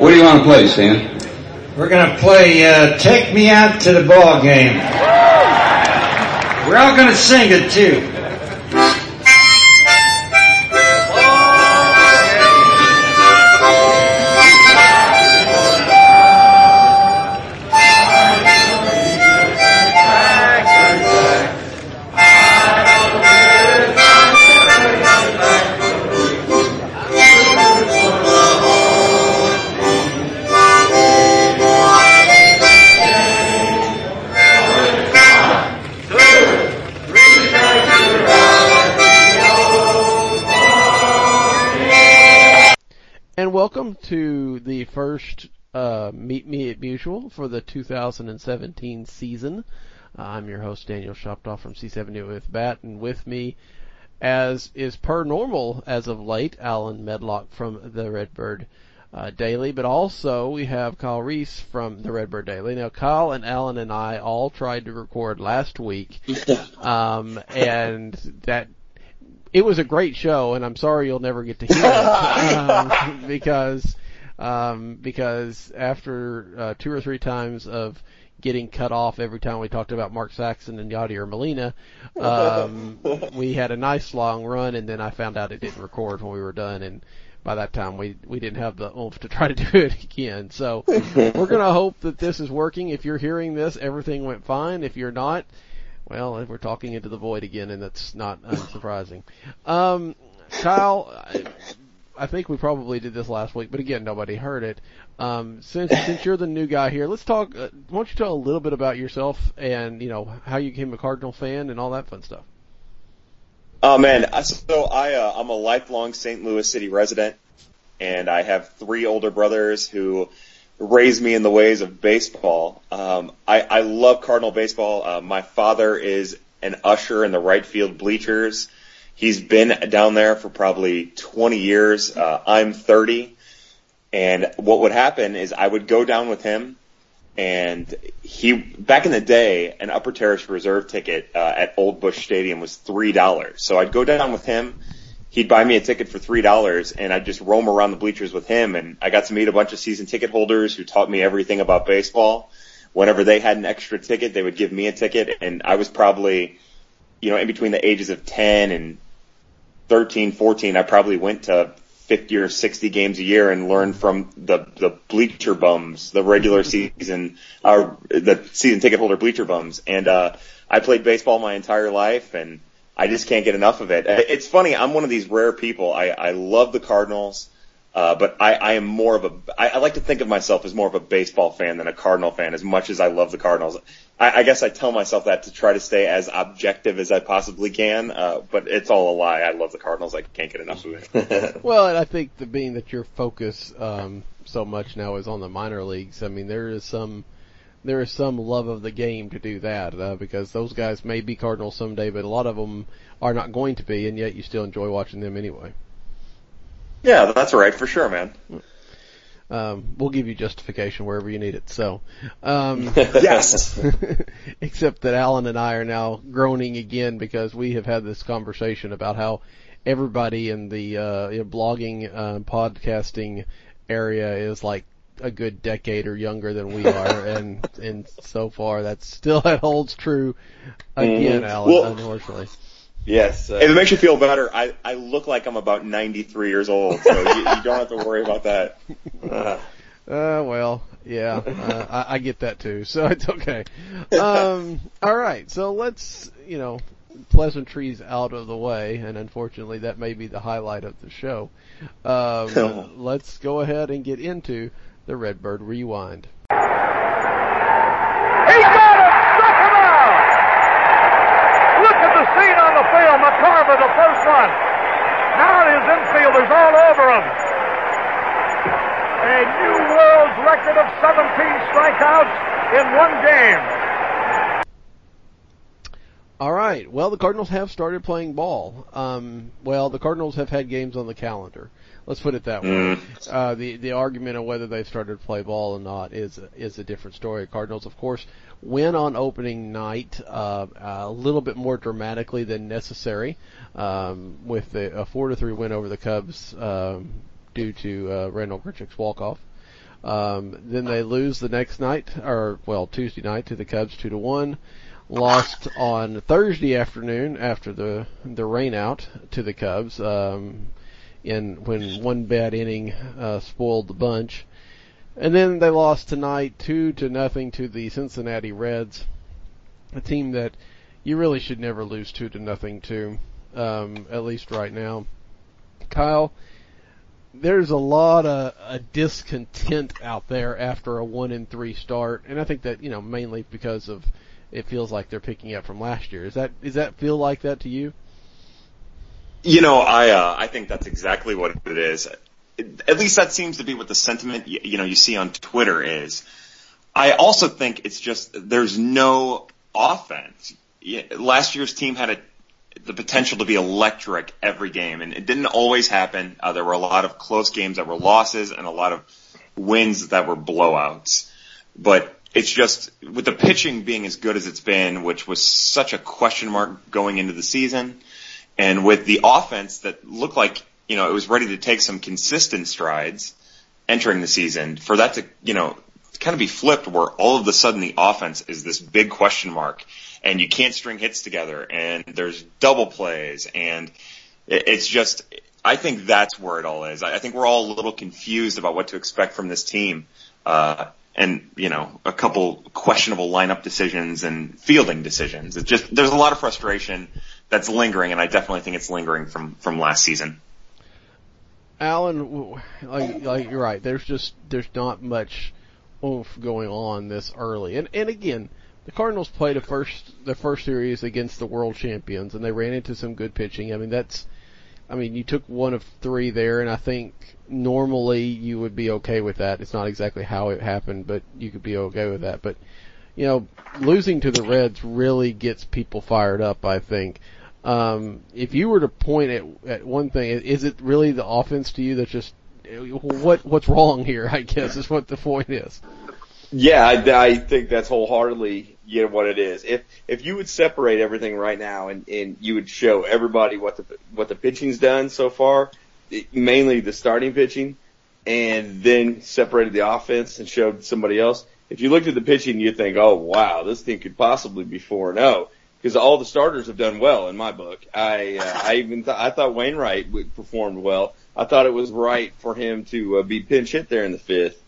What do you want to play, Stan? We're going to play Take Me Out to the Ball Game. We're all going to sing it, too. Welcome to the first Meet Me at Mutual for the 2017 season. I'm your host, Daniel Shoptaw from C70 with Bat, and with me, as is per normal as of late, Alan Medlock from the Redbird Daily, but also we have Kyle Reese from the Redbird Daily. Now, Kyle and Alan and I all tried to record last week, and that it was a great show, and I'm sorry you'll never get to hear it, because after 2 or 3 times of getting cut off every time we talked about Mark Saxon and Yadier Molina, we had a nice long run, and then I found out it didn't record when we were done, and by that time we didn't have the oomph to try to do it again. So we're going to hope that this is working. If you're hearing this, everything went fine. If you're not, well, we're talking into the void again, and that's not unsurprising. Kyle, I think we probably did this last week, but again, nobody heard it. Since you're the new guy here, let's talk. Why don't you tell a little bit about yourself and how you became a Cardinal fan and all that fun stuff? Oh man, so I'm a lifelong St. Louis City resident, and I have 3 older brothers who raised me in the ways of baseball. I love Cardinal baseball. My father is an usher in the right field bleachers. He's been down there for probably 20 years. I'm 30. And what would happen is I would go down with him, and back in the day, an Upper Terrace reserve ticket at Old Busch Stadium was $3. So I'd go down with him. He'd buy me a ticket for $3, and I'd just roam around the bleachers with him, and I got to meet a bunch of season ticket holders who taught me everything about baseball. Whenever they had an extra ticket, they would give me a ticket, and I was probably, in between the ages of 10 and 13, 14, I probably went to 50 or 60 games a year and learned from the bleacher bums, the regular season, the season ticket holder bleacher bums. And I played baseball my entire life, and I just can't get enough of it. It's funny, I'm one of these rare people. I love the Cardinals, but I am more of I like to think of myself as more of a baseball fan than a Cardinal fan, as much as I love the Cardinals. I guess I tell myself that to try to stay as objective as I possibly can, but it's all a lie. I love the Cardinals. I can't get enough of it. Well, and I think being that your focus so much now is on the minor leagues, I mean, there is some love of the game to do that, because those guys may be Cardinals someday, but a lot of them are not going to be, and yet you still enjoy watching them anyway. Yeah, that's right, for sure, man. We'll give you justification wherever you need it, so. Yes. Except that Alan and I are now groaning again because we have had this conversation about how everybody in the blogging, podcasting area is like a good decade or younger than we are, and so far that holds true again, Alan, unfortunately. Yes. If it makes you feel better, I look like I'm about 93 years old, so you don't have to worry about that. Well, yeah, I get that too, so it's okay. All right, so let's, pleasantries out of the way, and unfortunately that may be the highlight of the show. Let's go ahead and get into the Redbird Rewind. He got him! Struck him out! Look at the scene on the field. McCarver, the first one. Now his infielders all over him. A new world's record of 17 strikeouts in one game. All right. Well, the Cardinals have started playing ball. The Cardinals have had games on the calendar. Let's put it that way. The argument of whether they've started to play ball or not is a different story. Cardinals, of course, win on opening night a little bit more dramatically than necessary with a 4-3 win over the Cubs due to Randall Grichuk's walk-off. Then they lose the next night, Tuesday night to the Cubs 2-1. Lost on Thursday afternoon after the rain out to the Cubs, when one bad inning, spoiled the bunch. And then they lost tonight 2-0 to the Cincinnati Reds, a team that you really should never lose 2-0 to, at least right now. Kyle, there's a lot of discontent out there after a 1-3 start, and I think that, mainly because of it feels like they're picking up from last year. Does that feel like that to you? I think that's exactly what it is. At least that seems to be what the sentiment, you see on Twitter is. I also think it's just there's no offense. Last year's team had the potential to be electric every game, and it didn't always happen. There were a lot of close games that were losses and a lot of wins that were blowouts. But it's just, with the pitching being as good as it's been, which was such a question mark going into the season, and with the offense that looked like, it was ready to take some consistent strides entering the season, for that to, kind of be flipped where all of a sudden the offense is this big question mark and you can't string hits together and there's double plays, and it's just, I think that's where it all is. I think we're all a little confused about what to expect from this team. And, a couple questionable lineup decisions and fielding decisions. It's just, there's a lot of frustration that's lingering, and I definitely think it's lingering from last season. Alan, like you're right. There's not much oomph going on this early. And again, the Cardinals played the first series against the world champions, and they ran into some good pitching. You took 1 of 3 there, and I think normally you would be okay with that. It's not exactly how it happened, but you could be okay with that. But, losing to the Reds really gets people fired up, I think. If you were to point at one thing, is it really the offense to you that's just, what's wrong here, I guess, is what the point is. Yeah, I think that's wholeheartedly what it is. If you would separate everything right now and you would show everybody what the pitching's done so far, mainly the starting pitching, and then separated the offense and showed somebody else, if you looked at the pitching, you'd think, oh wow, this team could possibly be 4-0. Because all the starters have done well in my book. I thought Wainwright performed well. I thought it was right for him to be pinch hit for there in the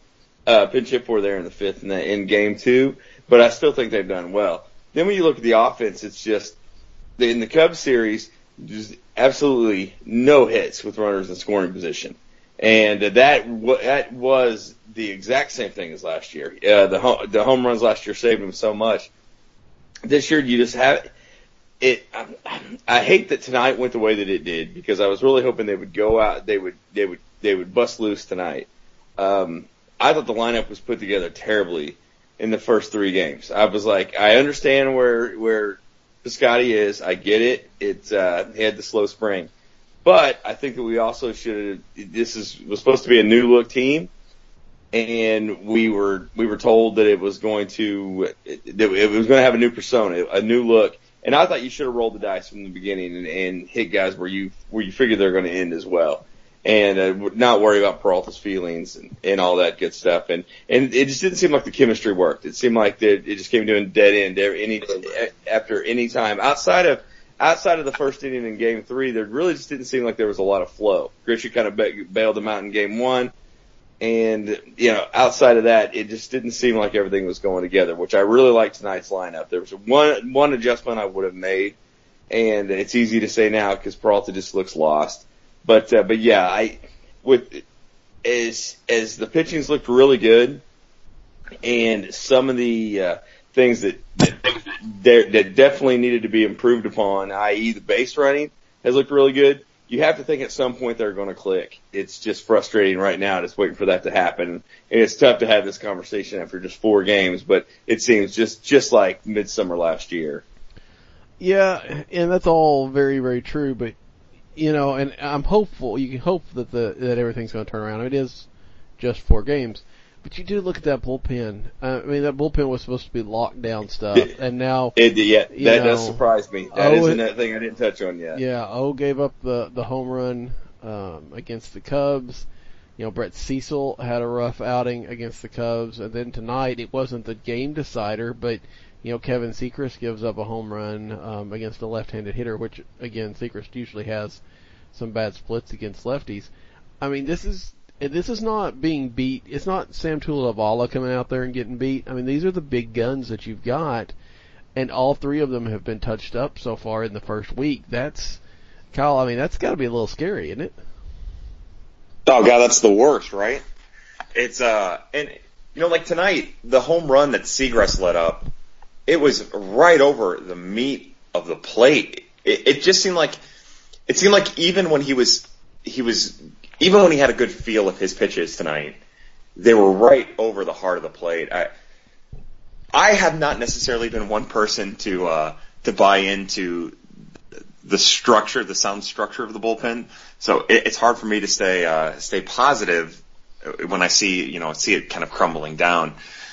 fifth in game 2. But I still think they've done well. Then when you look at the offense, it's just in the Cubs series, just absolutely no hits with runners in scoring position, and that was the exact same thing as last year. The home runs last year saved them so much. This year, you just have it. I hate that tonight went the way that it did, because I was really hoping they would go out. They would bust loose tonight. I thought the lineup was put together terribly in the first 3 games. I was like, I understand where Piscotty is. I get it. He had the slow spring, but I think that we also should. Was supposed to be a new look team. And we were told that it was going to have a new persona, a new look. And I thought you should have rolled the dice from the beginning and hit guys where you figure they're going to end as well, and not worry about Peralta's feelings and all that good stuff. And it just didn't seem like the chemistry worked. It seemed like it just came to a dead end after any time outside of the first inning in game 3. There really just didn't seem like there was a lot of flow. Grisha kind of bailed them out in game 1. And, outside of that, it just didn't seem like everything was going together, which I really liked tonight's lineup. There was one adjustment I would have made, and it's easy to say now because Peralta just looks lost. But yeah, as the pitching's looked really good, and some of the things that definitely needed to be improved upon, i.e. the base running, has looked really good. You have to think at some point they're going to click. It's just frustrating right now, just waiting for that to happen. And it's tough to have this conversation after just 4 games, but it seems just like midsummer last year. Yeah, and that's all very, very true. But and I'm hopeful. You can hope that that everything's going to turn around. It is just 4 games, but you do look at that bullpen. That bullpen was supposed to be locked down stuff, and now that does surprise me. That isn't that thing I didn't touch on yet. Yeah, O gave up the home run against the Cubs. Brett Cecil had a rough outing against the Cubs, and then tonight it wasn't the game decider, but Kevin Sechrist gives up a home run against a left-handed hitter, which again Sechrist usually has some bad splits against lefties. I mean, this is not being beat. It's not Sam Tuilavala coming out there and getting beat. I mean, these are the big guns that you've got, and all three of them have been touched up so far in the first week. Kyle, I mean, that's got to be a little scary, isn't it? Oh God, that's the worst, right? It's and like tonight, the home run that Seagrass let up, it was right over the meat of the plate. It just seemed like even when even when he had a good feel of his pitches tonight, they were right over the heart of the plate. I have not necessarily been one person to buy into the sound structure of the bullpen. So it's hard for me to stay positive when I see it kind of crumbling down.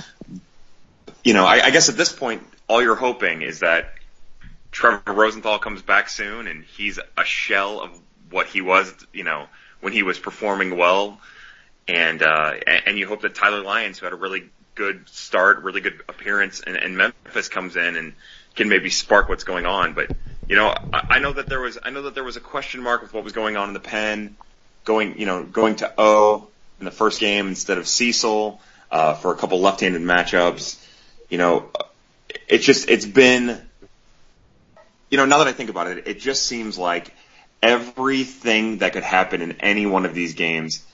I guess at this point, all you're hoping is that Trevor Rosenthal comes back soon and he's a shell of what he was, when he was performing well. And you hope that Tyler Lyons, who had a really good start, really good appearance in Memphis, comes in and can maybe spark what's going on. But, I know that there was a question mark with what was going on in the pen, going to O in the first game instead of Cecil, for a couple left-handed matchups. It's been, now that I think about it, it just seems like everything that could happen in any one of these games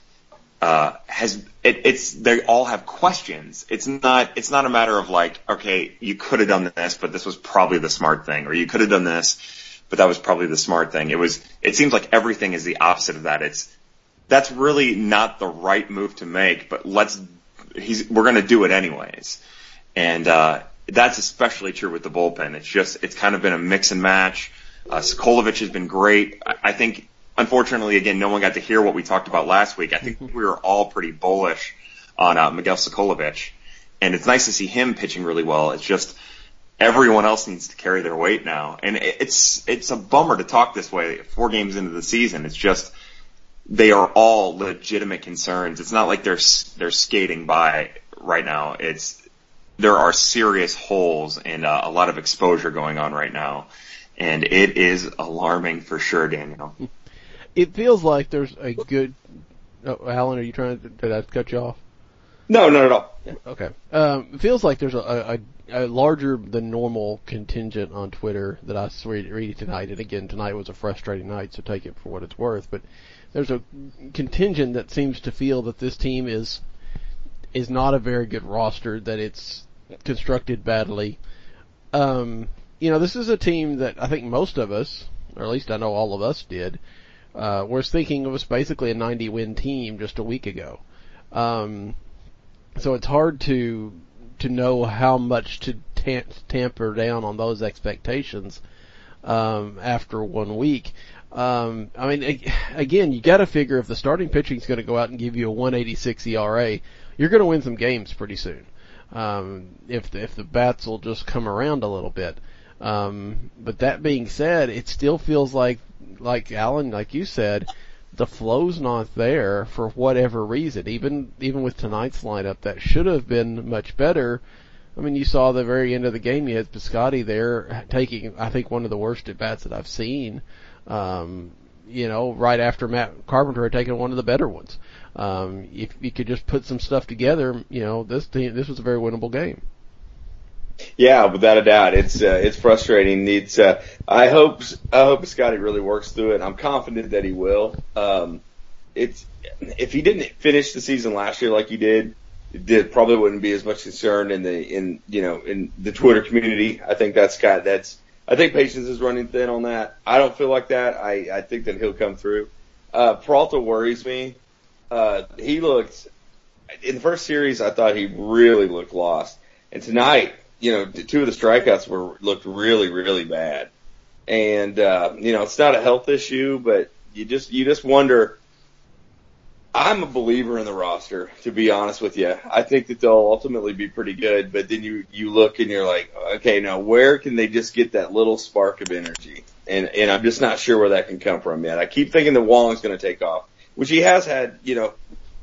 they all have questions. It's not a matter of like, okay, you could have done this, but this was probably the smart thing, or you could have done this, but that was probably the smart thing. It seems like everything is the opposite of that. That's really not the right move to make, but we're going to do it anyways. And that's especially true with the bullpen. It's kind of been a mix and match. Sokolovich has been great. I think, unfortunately, again, no one got to hear what we talked about last week. I think we were all pretty bullish on Miguel Sokolovich, and it's nice to see him pitching really well. It's just everyone else needs to carry their weight now, and it's a bummer to talk this way 4 games into the season. It's just they are all legitimate concerns. It's not like they're skating by right now. There are serious holes and a lot of exposure going on right now, and it is alarming for sure, Daniel. It feels like there's a good. Oh, Alan, did I cut you off? No, not at all. Okay. It feels like there's a larger than normal contingent on Twitter that I read tonight. And again, tonight was a frustrating night, so take it for what it's worth. But there's a contingent that seems to feel that this team is not a very good roster, that it's constructed badly. This is a team that I think most of us, or at least I know all of us did, was thinking it was basically a 90-win team just a week ago. So it's hard to know how much to tamper down on those expectations after 1 week. Again, you got to figure if the starting pitching is going to go out and give you a 1.86 ERA, you're going to win some games pretty soon. If the bats will just come around a little bit. But that being said, it still feels like Alan, like you said, the flow's not there for whatever reason. Even with tonight's lineup, that should have been much better. I mean, you saw the very end of the game, you had Piscotty there taking, I think, one of the worst at-bats that I've seen, right after Matt Carpenter had taken one of the better ones. If you could just put some stuff together, this was a very winnable game. Yeah, without a doubt, it's frustrating. I hope Scotty really works through it. I'm confident that he will. If he didn't finish the season last year like he did, it probably wouldn't be as much concern in the Twitter community. I think I think patience is running thin on that. I don't feel like that. I think that he'll come through. Peralta worries me. He looked in the first series. I thought he really looked lost, and tonight, 2 of the strikeouts looked really, really bad. And, it's not a health issue, but you just wonder. I'm a believer in the roster, to be honest with you. I think that they'll ultimately be pretty good, but then you look and you're like, okay, now where can they just get that little spark of energy? And I'm just not sure where that can come from yet. I keep thinking that Wong's going to take off, which he has had,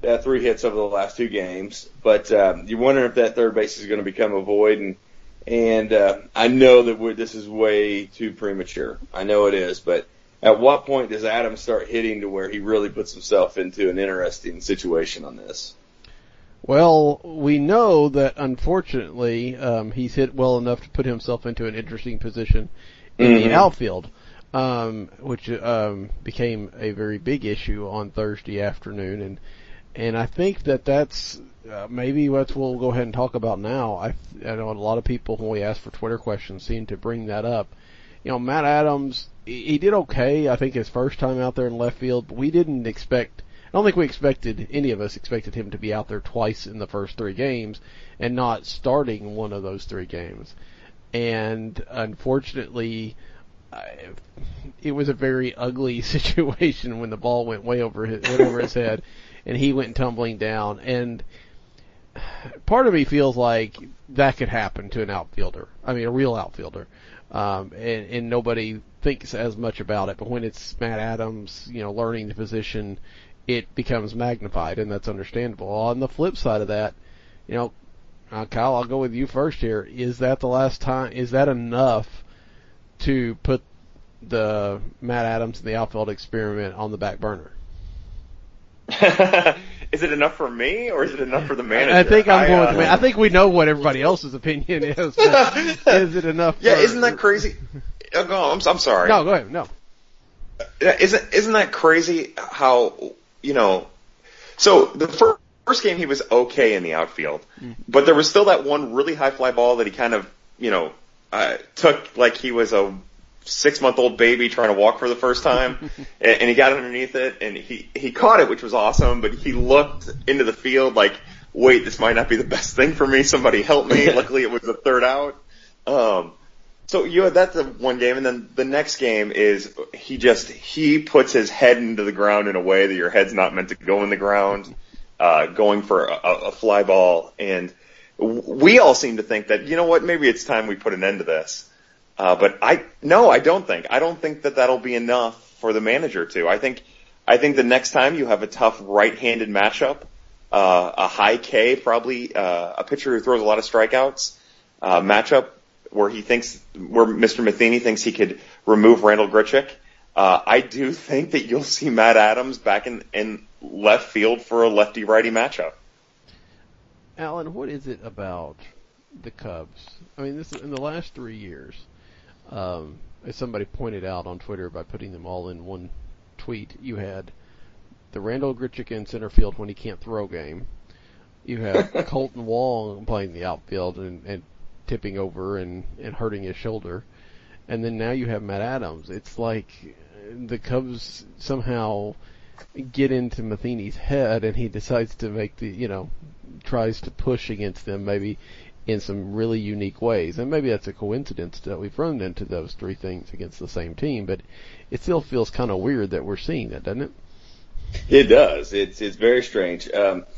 3 hits over the last 2 games, but you wonder if that third base is going to become a void. And I know that this is way too premature. I know it is, but at what point does Adams start hitting to where he really puts himself into an interesting situation on this? Well, we know that unfortunately he's hit well enough to put himself into an interesting position in the outfield, which became a very big issue on Thursday afternoon, and I think that's maybe what we'll go ahead and talk about now. I know a lot of people, when we ask for Twitter questions, seem to bring that up. You know, Matt Adams, he did okay, I think, his first time out there in left field, but we didn't expect, I don't think we expected, any of us expected him to be out there twice in the first 3 games and not starting one of those 3 games. And unfortunately, it was a very ugly situation when the ball went over his head and he went tumbling down. And part of me feels like that could happen to an outfielder. I mean, a real outfielder. And nobody thinks as much about it. But when it's Matt Adams, you know, learning the position, it becomes magnified, and that's understandable. On the flip side of that, you know, Kyle, I'll go with you first here. Is that the last time? Is that enough to put the Matt Adams and the outfield experiment on the back burner? Is it enough for me, or is it enough for the manager? I think I'm going with the man. I think we know what everybody else's opinion is. But is it enough? Yeah, isn't that crazy? I'm sorry. No, go ahead. No. Isn't that crazy how, you know, so the first game he was okay in the outfield, but there was still that one really high fly ball that he kind of, you know, took like he was a 6-month-old baby trying to walk for the first time, and he got underneath it, and he caught it, which was awesome, but he looked into the field like, wait, this might not be the best thing for me, somebody help me. Luckily it was the 3rd out. So that's the one game, and then the next game is he puts his head into the ground in a way that your head's not meant to go in the ground, going for a fly ball, and we all seem to think that, you know what, maybe it's time we put an end to this. But I don't think. I don't think that that'll be enough for the manager to. I think the next time you have a tough right-handed matchup, a high K, probably, a pitcher who throws a lot of strikeouts, matchup where Mr. Matheny thinks he could remove Randall Grichuk. I do think that you'll see Matt Adams back in left field for a lefty-righty matchup. Alan, what is it about the Cubs? I mean, this in the last 3 years. As somebody pointed out on Twitter by putting them all in one tweet, you had the Randall Grichuk in center field when he can't throw game. You have Colton Wong playing the outfield and tipping over and hurting his shoulder. And then now you have Matt Adams. It's like the Cubs somehow get into Matheny's head and he decides to tries to push against them maybe in some really unique ways. And maybe that's a coincidence that we've run into those 3 things against the same team, but it still feels kind of weird that we're seeing that, doesn't it? It does. It's very strange.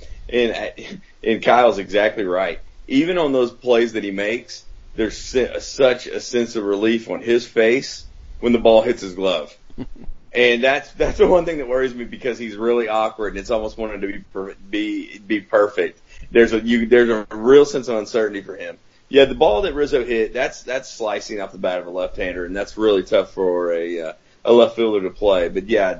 And Kyle's exactly right. Even on those plays that he makes, there's such a sense of relief on his face when the ball hits his glove. And that's the one thing that worries me, because he's really awkward and it's almost wanting to be perfect. There's a real sense of uncertainty for him. Yeah, the ball that Rizzo hit, that's slicing off the bat of a left-hander, and that's really tough for a left fielder to play. But yeah,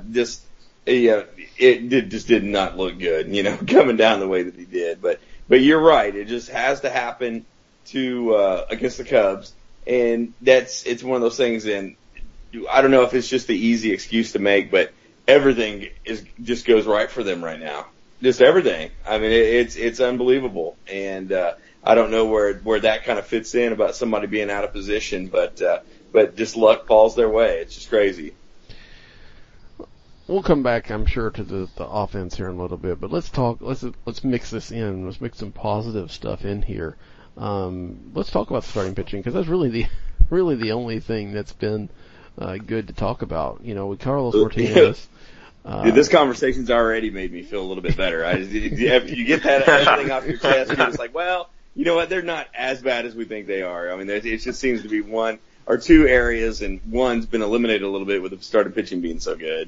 it just did not look good, coming down the way that he did. But you're right, it just has to happen to against the Cubs, and it's one of those things. And I don't know if it's just the easy excuse to make, but everything just goes right for them right now. Just everything. I mean, it's unbelievable, and I don't know where that kind of fits in about somebody being out of position, but just luck falls their way. It's just crazy. We'll come back, I'm sure, to the offense here in a little bit, but let's mix this in. Let's mix some positive stuff in here. Let's talk about the starting pitching, because that's really the only thing that's been good to talk about. With Carlos Martinez. Dude, this conversation's already made me feel a little bit better. You get that everything off your chest, you're just like, well, you know what? They're not as bad as we think they are. I mean, it just seems to be 1 or 2 areas, and one's been eliminated a little bit with the starting pitching being so good.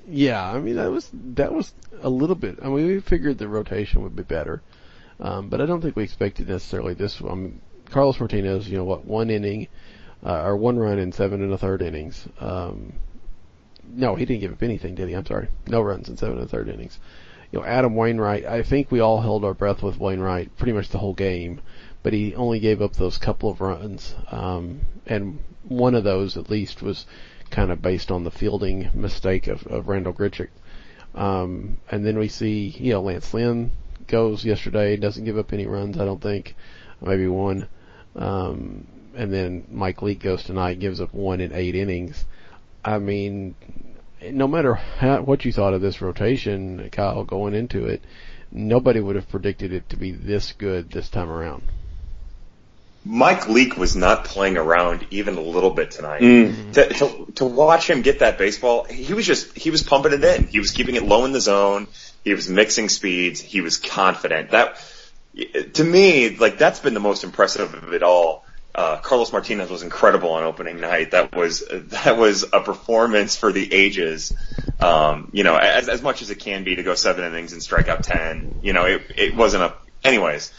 Yeah, I mean, that was a little bit, I mean, we figured the rotation would be better. But I don't think we expected necessarily this. Carlos Martinez, one inning, or 1 run in 7 1/3 innings. No, he didn't give up anything, did he? I'm sorry. No runs in 7 1/3 innings. Adam Wainwright, I think we all held our breath with Wainwright pretty much the whole game, but he only gave up those couple of runs. And one of those at least was kind of based on the fielding mistake of Randall Grichuk. And then we see, Lance Lynn goes yesterday, doesn't give up any runs, I don't think. Maybe 1. And then Mike Leake goes tonight, gives up 1 in 8 innings. I mean, no matter what you thought of this rotation, Kyle, going into it, nobody would have predicted it to be this good this time around. Mike Leake was not playing around even a little bit tonight. To watch him get that baseball, he was pumping it in. He was keeping it low in the zone. He was mixing speeds. He was confident. That, to me, that's been the most impressive of it all. Carlos Martinez was incredible on opening night. That was a performance for the ages. As much as it can be to go 7 innings and strike out 10. It wasn't anyways.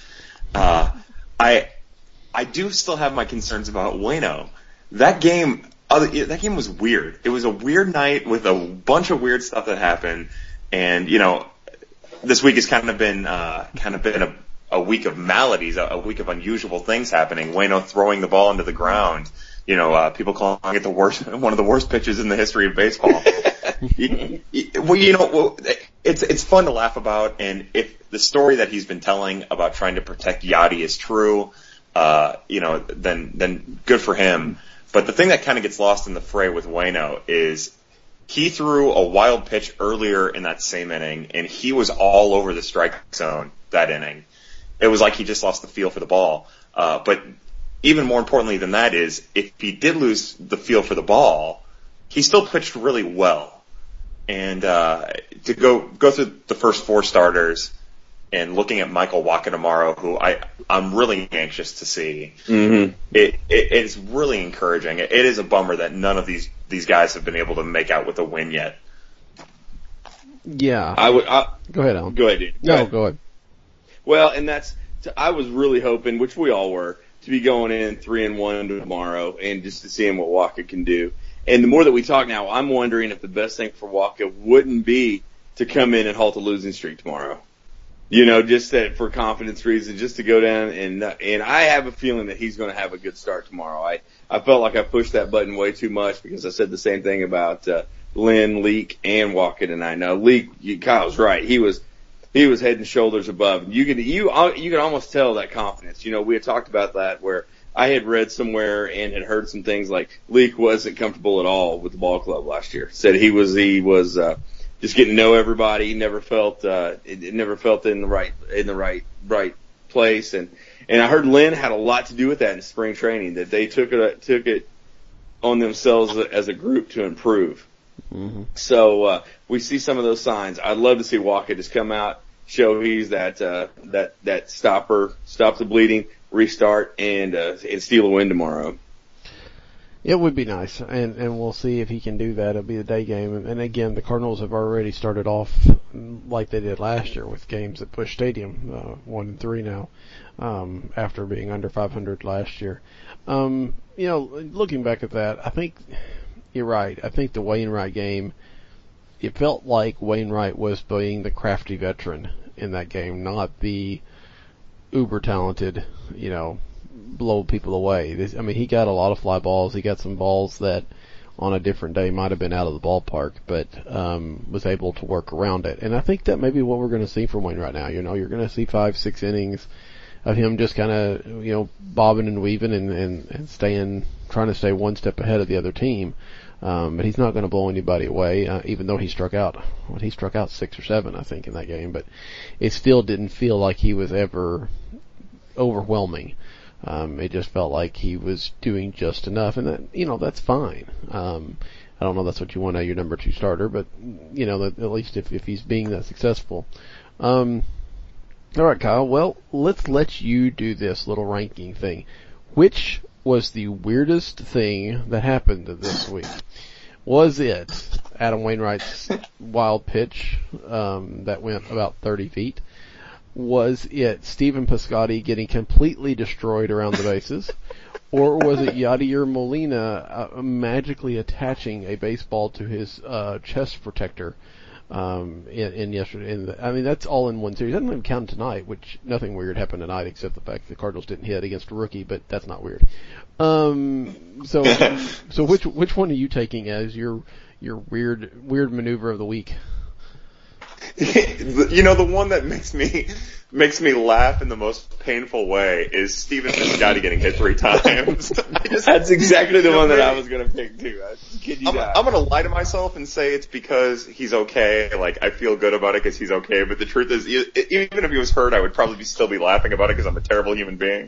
I do still have my concerns about Waino. That game was weird. It was a weird night with a bunch of weird stuff that happened, and this week has kind of been a week of maladies, a week of unusual things happening. Waino throwing the ball into the ground. People calling it one of the worst pitches in the history of baseball. It's fun to laugh about, and if the story that he's been telling about trying to protect Yadi is true, then good for him. But the thing that kind of gets lost in the fray with Waino is he threw a wild pitch earlier in that same inning, and he was all over the strike zone that inning. It was like he just lost the feel for the ball. But even more importantly than that is, if he did lose the feel for the ball, he still pitched really well. And to go through the first 4 starters and looking at Michael Wacha tomorrow, who I'm really anxious to see, it's really encouraging. It is a bummer that none of these guys have been able to make out with a win yet. Yeah. Go ahead, Alan. Go ahead, dude. Go ahead. Well, and I was really hoping, which we all were, to be going in 3-1 tomorrow and just to seeing what Wacha can do. And the more that we talk now, I'm wondering if the best thing for Wacha wouldn't be to come in and halt a losing streak tomorrow. Just that for confidence reasons, just to go down and I have a feeling that he's going to have a good start tomorrow. I felt like I pushed that button way too much because I said the same thing about Lynn, Leake, and Wacha tonight. Now Leake, Kyle's right. He was head and shoulders above. You could almost tell that confidence. We had talked about that where I had read somewhere and had heard some things like Leake wasn't comfortable at all with the ball club last year. Said he was just getting to know everybody. He never felt in the right place. And I heard Lynn had a lot to do with that in spring training, that they took it on themselves as a group to improve. Mm-hmm. So we see some of those signs. I'd love to see Wacha just come out, show he's that stopper, stop the bleeding, restart, and steal a win tomorrow. It would be nice, and we'll see if he can do that. It'll be the day game. And again, the Cardinals have already started off like they did last year with games at Busch Stadium, 1-3 now, after being under 500 last year. Looking back at that, I think you're right. I think the Wainwright game, it felt like Wainwright was being the crafty veteran in that game, not the uber talented, blow people away. He got a lot of fly balls. He got some balls that on a different day might have been out of the ballpark, but was able to work around it. And I think that may be what we're going to see from Wayne right now. You're going to see 5-6 innings of him just kind of, bobbing and weaving and trying to stay one step ahead of the other team. But he's not going to blow anybody away, even though he struck out 6 or 7, I think, in that game. But it still didn't feel like he was ever overwhelming. It just felt like he was doing just enough, and that, that's fine. I don't know if that's what you want out of your number 2 starter, but, at least if he's being that successful. All right, Kyle, well, let's let you do this little ranking thing. Which was the weirdest thing that happened this week? Was it Adam Wainwright's wild pitch that went about 30 feet? Was it Stephen Piscotty getting completely destroyed around the bases? Or was it Yadier Molina magically attaching a baseball to his chest protector in yesterday? I mean, that's all in one series. That doesn't even count tonight, which nothing weird happened tonight except the fact the Cardinals didn't hit against a rookie, but that's not weird. So which one are you taking as your weird maneuver of the week? The one that makes me laugh in the most painful way is Stephen Piscotty getting hit 3 times. That's exactly the one that I was going to pick too. I'm going to lie to myself and say it's because he's okay. Like, I feel good about it because he's okay. But the truth is, even if he was hurt, I would probably still be laughing about it because I'm a terrible human being.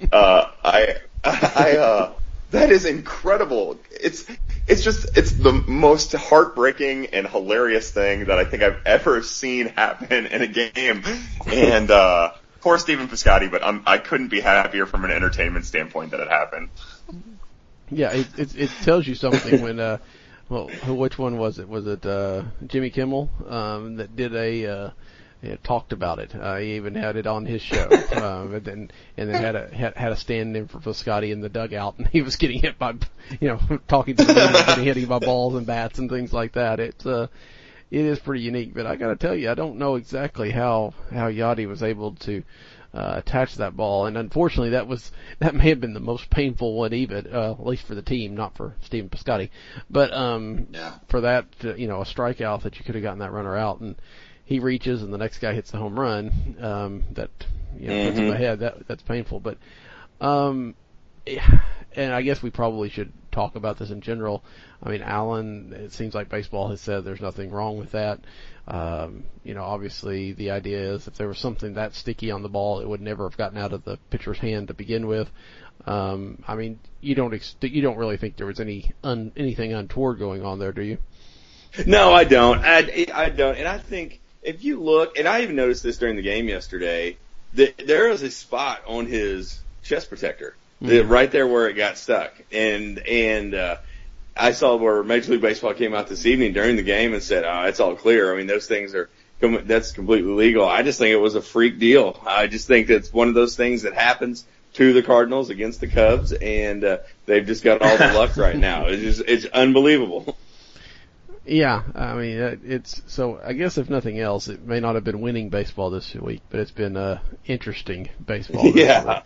That is incredible. It's the most heartbreaking and hilarious thing that I think I've ever seen happen in a game. And, poor Stephen Piscotty, but I couldn't be happier from an entertainment standpoint that it happened. Yeah, it tells you something when, which one was it? Was it, Jimmy Kimmel, that did talked about it. He even had it on his show, and then had a stand in for Piscotty in the dugout, and he was getting hit by, talking to the men, getting hit by balls and bats and things like that. It is pretty unique, but I gotta tell you, I don't know exactly how Yadi was able to attach that ball, and unfortunately that may have been the most painful one even, at least for the team, not for Stephen Piscotty, but for that, a strikeout that you could have gotten that runner out, and he reaches and the next guy hits the home run, that, puts him ahead. That's painful. But, and I guess we probably should talk about this in general. I mean, Allen, it seems like baseball has said there's nothing wrong with that. Obviously the idea is if there was something that sticky on the ball, it would never have gotten out of the pitcher's hand to begin with. I mean, you don't really think there was anything untoward going on there, do you? No, I don't. I don't. And I think, if you look, and I even noticed this during the game yesterday, that there was a spot on his chest protector, right there where it got stuck. And I saw where Major League Baseball came out this evening during the game and said, it's all clear. I mean, those things that's completely legal. I just think it was a freak deal. I just think that's one of those things that happens to the Cardinals against the Cubs, and they've just got all the luck right now. It's unbelievable. Yeah, I mean, so I guess if nothing else, it may not have been winning baseball this week, but it's been interesting baseball this week.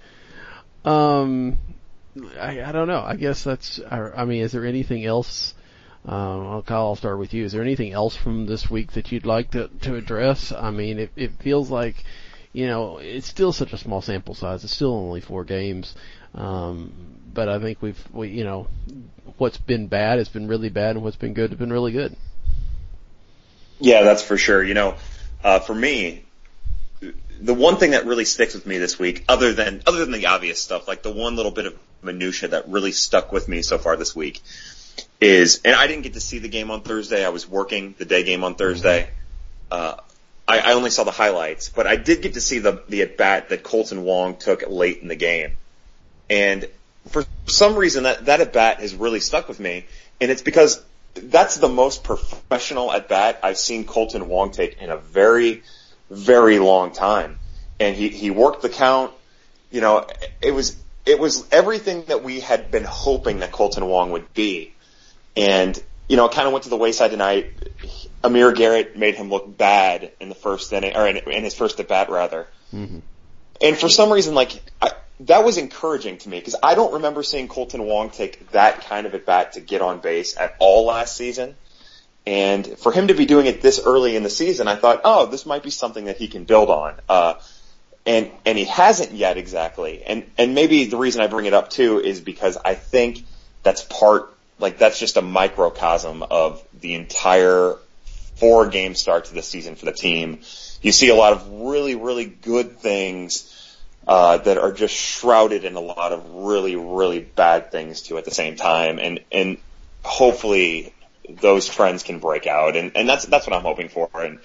I don't know. I guess is there anything else? Kyle, I'll start with you. Is there anything else from this week that you'd like to address? I mean, it feels like, it's still such a small sample size. It's still only 4 games. But I think what's been bad has been really bad, and what's been good has been really good. Yeah, that's for sure. For me, the one thing that really sticks with me this week, other than the obvious stuff, like the one little bit of minutia that really stuck with me so far this week is, and I didn't get to see the game on Thursday. I was working the day game on Thursday. I only saw the highlights, but I did get to see the at-bat that Colton Wong took late in the game. And for some reason that at-bat has really stuck with me, and it's because that's the most professional at-bat I've seen Colton Wong take in a very, very long time. And he worked the count. It was everything that we had been hoping that Colton Wong would be. And, it kind of went to the wayside tonight. Amir Garrett made him look bad in the first inning, or in his first at-bat rather. Mm-hmm. And for some reason, that was encouraging to me because I don't remember seeing Colton Wong take that kind of at-bat to get on base at all last season. And for him to be doing it this early in the season, I thought, this might be something that he can build on. And he hasn't yet exactly. And maybe the reason I bring it up too is because I think that's just a microcosm of the entire 4-game start to the season for the team. You see a lot of really, really good things that are just shrouded in a lot of really, really bad things too at the same time. And hopefully those trends can break out. And that's what I'm hoping for. And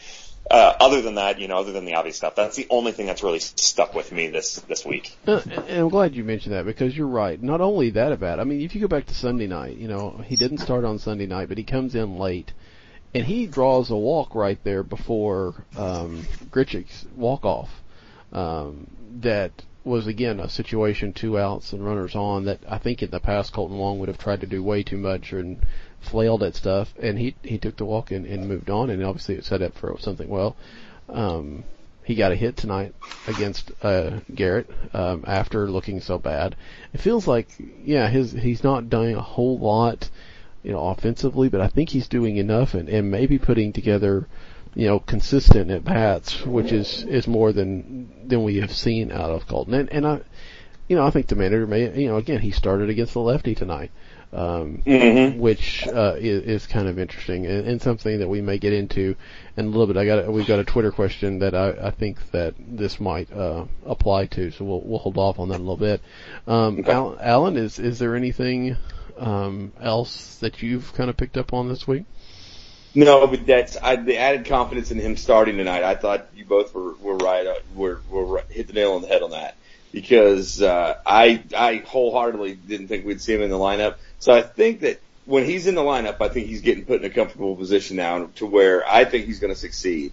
other than that, other than the obvious stuff, that's the only thing that's really stuck with me this week. And I'm glad you mentioned that, because you're right. Not only that about, I mean, if you go back to Sunday night, he didn't start on Sunday night, but he comes in late, and he draws a walk right there before Grichuk's walk-off. That was, again, a situation, 2 outs and runners on, that I think in the past Colton Wong would have tried to do way too much and flailed at stuff, and he took the walk and moved on, and obviously it set up for something well. He got a hit tonight against Garrett after looking so bad. It feels like, he's not doing a whole lot, offensively, but I think he's doing enough and maybe putting together, consistent at bats, which is more than we have seen out of Colton. And I think the manager may, again, he started against the lefty tonight, which is kind of interesting and something that we may get into in a little bit. We've got a Twitter question that I think that this might apply to, so we'll hold off on that a little bit. Okay. Alan, is there anything else that you've kind of picked up on this week? No, but the added confidence in him starting tonight. I thought you both were right. Were hit the nail on the head on that, because I wholeheartedly didn't think we'd see him in the lineup. So I think that when he's in the lineup, I think he's getting put in a comfortable position now to where I think he's going to succeed.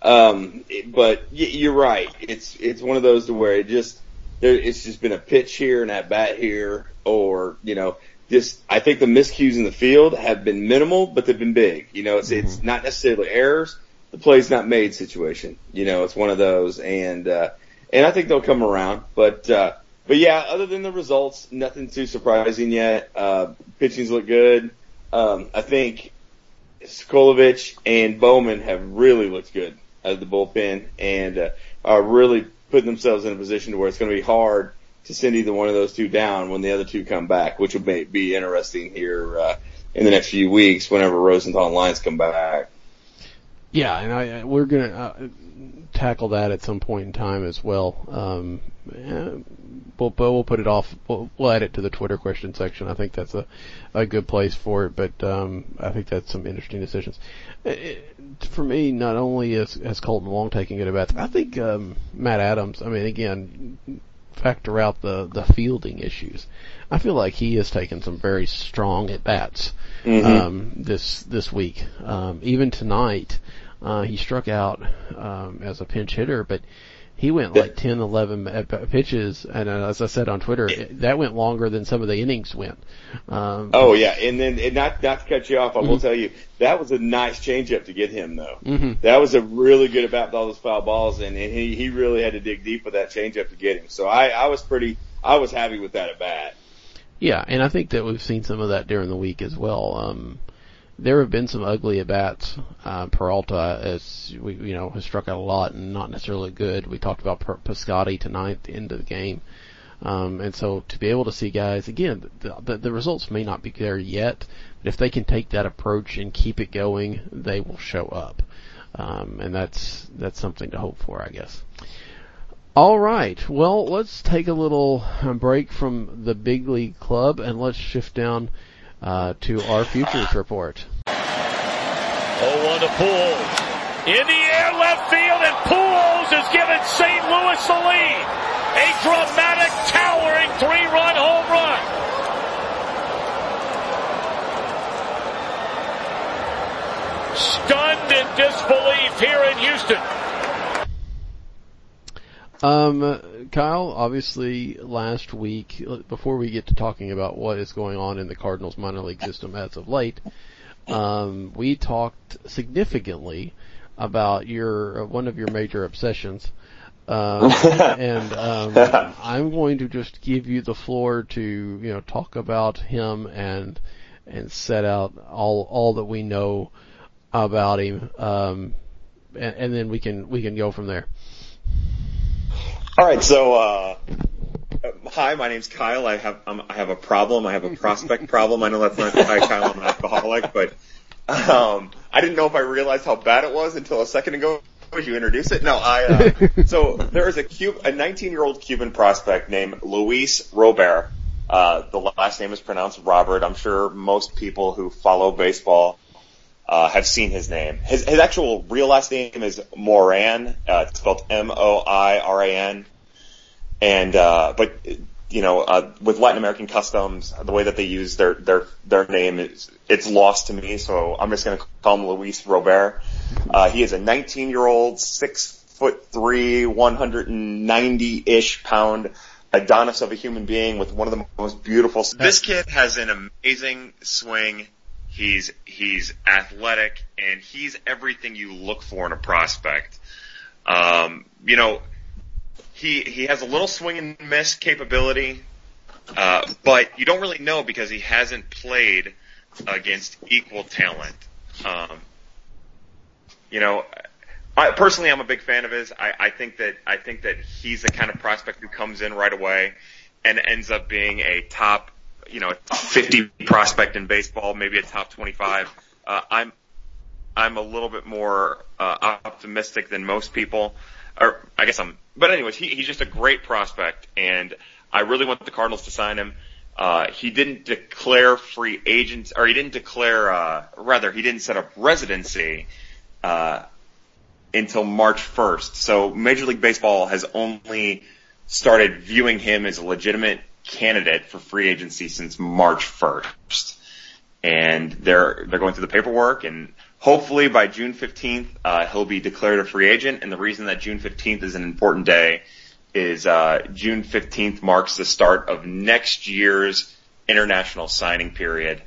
But you're right. It's one of those to where it's just been a pitch here and at bat here, or I think the miscues in the field have been minimal, but they've been big. It's not necessarily errors. The play's not made situation. It's one of those, and I think they'll come around. But yeah, other than the results, nothing too surprising yet. Pitchings look good. I think Sokolovich and Bowman have really looked good out of the bullpen, and are really putting themselves in a position to where it's going to be hard to send either one of those two down when the other two come back, which will be interesting here in the next few weeks whenever Rosenthal and Lyons come back. Yeah, and we're going to tackle that at some point in time as well. We'll put it off. We'll add it to the Twitter question section. I think that's a good place for it, but I think that's some interesting decisions. For me, not only has Colton Wong taken good at bats, I think Matt Adams, again, factor out the fielding issues, I feel like he has taken some very strong at bats this week. Even tonight, he struck out as a pinch hitter, but he went like 10, 11 pitches, and as I said on Twitter, that went longer than some of the innings went. Oh yeah, and not to cut you off, I will tell you that was a nice changeup to get him though. That was a really good about all those foul balls, and he really had to dig deep with that changeup to get him. So I was happy with that at bat. Yeah, and I think that we've seen some of that during the week as well. There have been some ugly at-bats. Peralta has struck out a lot and not necessarily good. We talked about Piscotty tonight at the end of the game. And so to be able to see guys, again, the results may not be there yet, but if they can take that approach and keep it going, they will show up. And that's something to hope for, I guess. All right. Well, let's take a little break from the big league club and let's shift down to our futures report. 0-1 to Pujols. In the air, left field, and Pujols has given St. Louis the lead. A dramatic, towering 3-run home run. Stunned in disbelief here in Houston. Kyle, obviously last week, before we get to talking about what is going on in the Cardinals minor league system as of late, we talked significantly about one of your major obsessions. And I'm going to just give you the floor to, talk about him and set out all that we know about him. And then we can go from there. All right, so hi, my name's Kyle. I have a problem. I have a prospect problem. I know that's not hi, Kyle. I'm an alcoholic, but I didn't know if I realized how bad it was until a second ago as you introduced it. No, so there is a 19-year-old Cuban prospect named Luis Robert. The last name is pronounced Robert. I'm sure most people who follow baseball have seen his name. His actual real last name is Moiran. It's spelled Moiran. And, but, with Latin American customs, the way that they use their name it's lost to me. So I'm just going to call him Luis Robert. He is a 19-year-old, 6'3", 190-ish pound Adonis of a human being with one of the most beautiful. This kid has an amazing swing. He's athletic, and he's everything you look for in a prospect. He has a little swing and miss capability, but you don't really know because he hasn't played against equal talent. Personally, I'm a big fan of his. I think that he's the kind of prospect who comes in right away and ends up being a top, 50 prospect in baseball, maybe a top 25. I'm a little bit more optimistic than most people, or I guess but anyways, he's just a great prospect, and I really want the Cardinals to sign him. He didn't declare free agents, or he didn't set up residency until March 1st. So Major League Baseball has only started viewing him as a legitimate candidate for free agency since March 1st. And they're going through the paperwork, and hopefully by June 15th, he'll be declared a free agent. And the reason that June 15th is an important day is June 15th marks the start of next year's international signing period.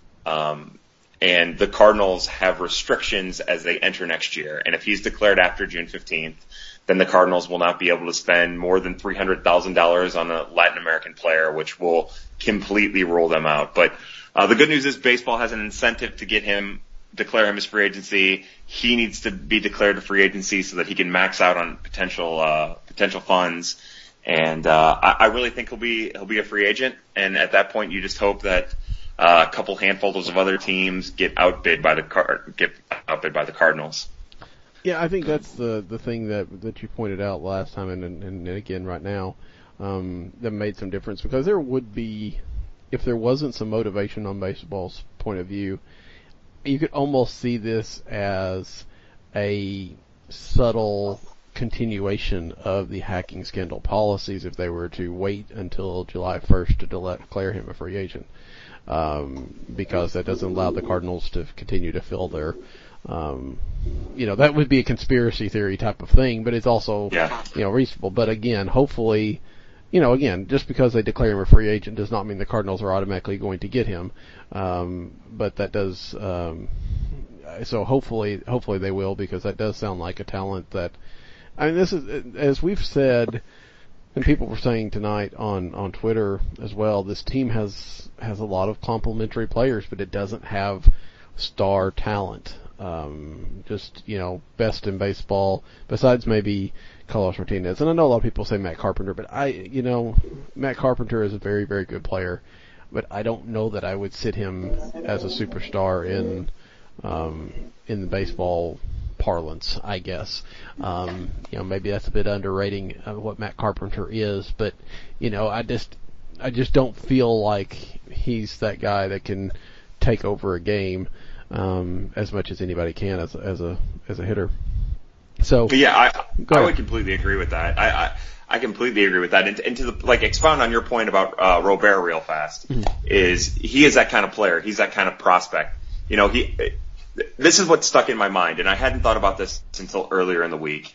And the Cardinals have restrictions as they enter next year. And if he's declared after June 15th, then the Cardinals will not be able to spend more than $300,000 on a Latin American player, which will completely rule them out. But the good news is baseball has an incentive to declare him as free agency. He needs to be declared a free agency so that he can max out on potential funds. And I really think he'll be a free agent. And at that point, you just hope that a couple handfuls of other teams get outbid by the Cardinals. Yeah, I think that's the thing that you pointed out last time and again right now that made some difference, because there would be, if there wasn't some motivation on baseball's point of view, you could almost see this as a subtle continuation of the hacking scandal policies if they were to wait until July 1st to declare him a free agent. Because that doesn't allow the Cardinals to continue to fill their, that would be a conspiracy theory type of thing, but it's also, reasonable. But again, hopefully, just because they declare him a free agent does not mean the Cardinals are automatically going to get him. But that does, so hopefully they will, because that does sound like a talent that, this is, as we've said, and people were saying tonight on Twitter as well, this team has a lot of complementary players, but it doesn't have star talent. Best in baseball, besides maybe Carlos Martinez. And I know a lot of people say Matt Carpenter, but Matt Carpenter is a very, very good player, but I don't know that I would sit him as a superstar in the baseball parlance, I guess. Maybe that's a bit underrating what Matt Carpenter is, but I just don't feel like he's that guy that can take over a game as much as anybody can as a hitter. So yeah, I would completely agree with that. I completely agree with that. And to expound on your point about Robert real fast, is he is that kind of player. He's that kind of prospect. This is what stuck in my mind, and I hadn't thought about this until earlier in the week.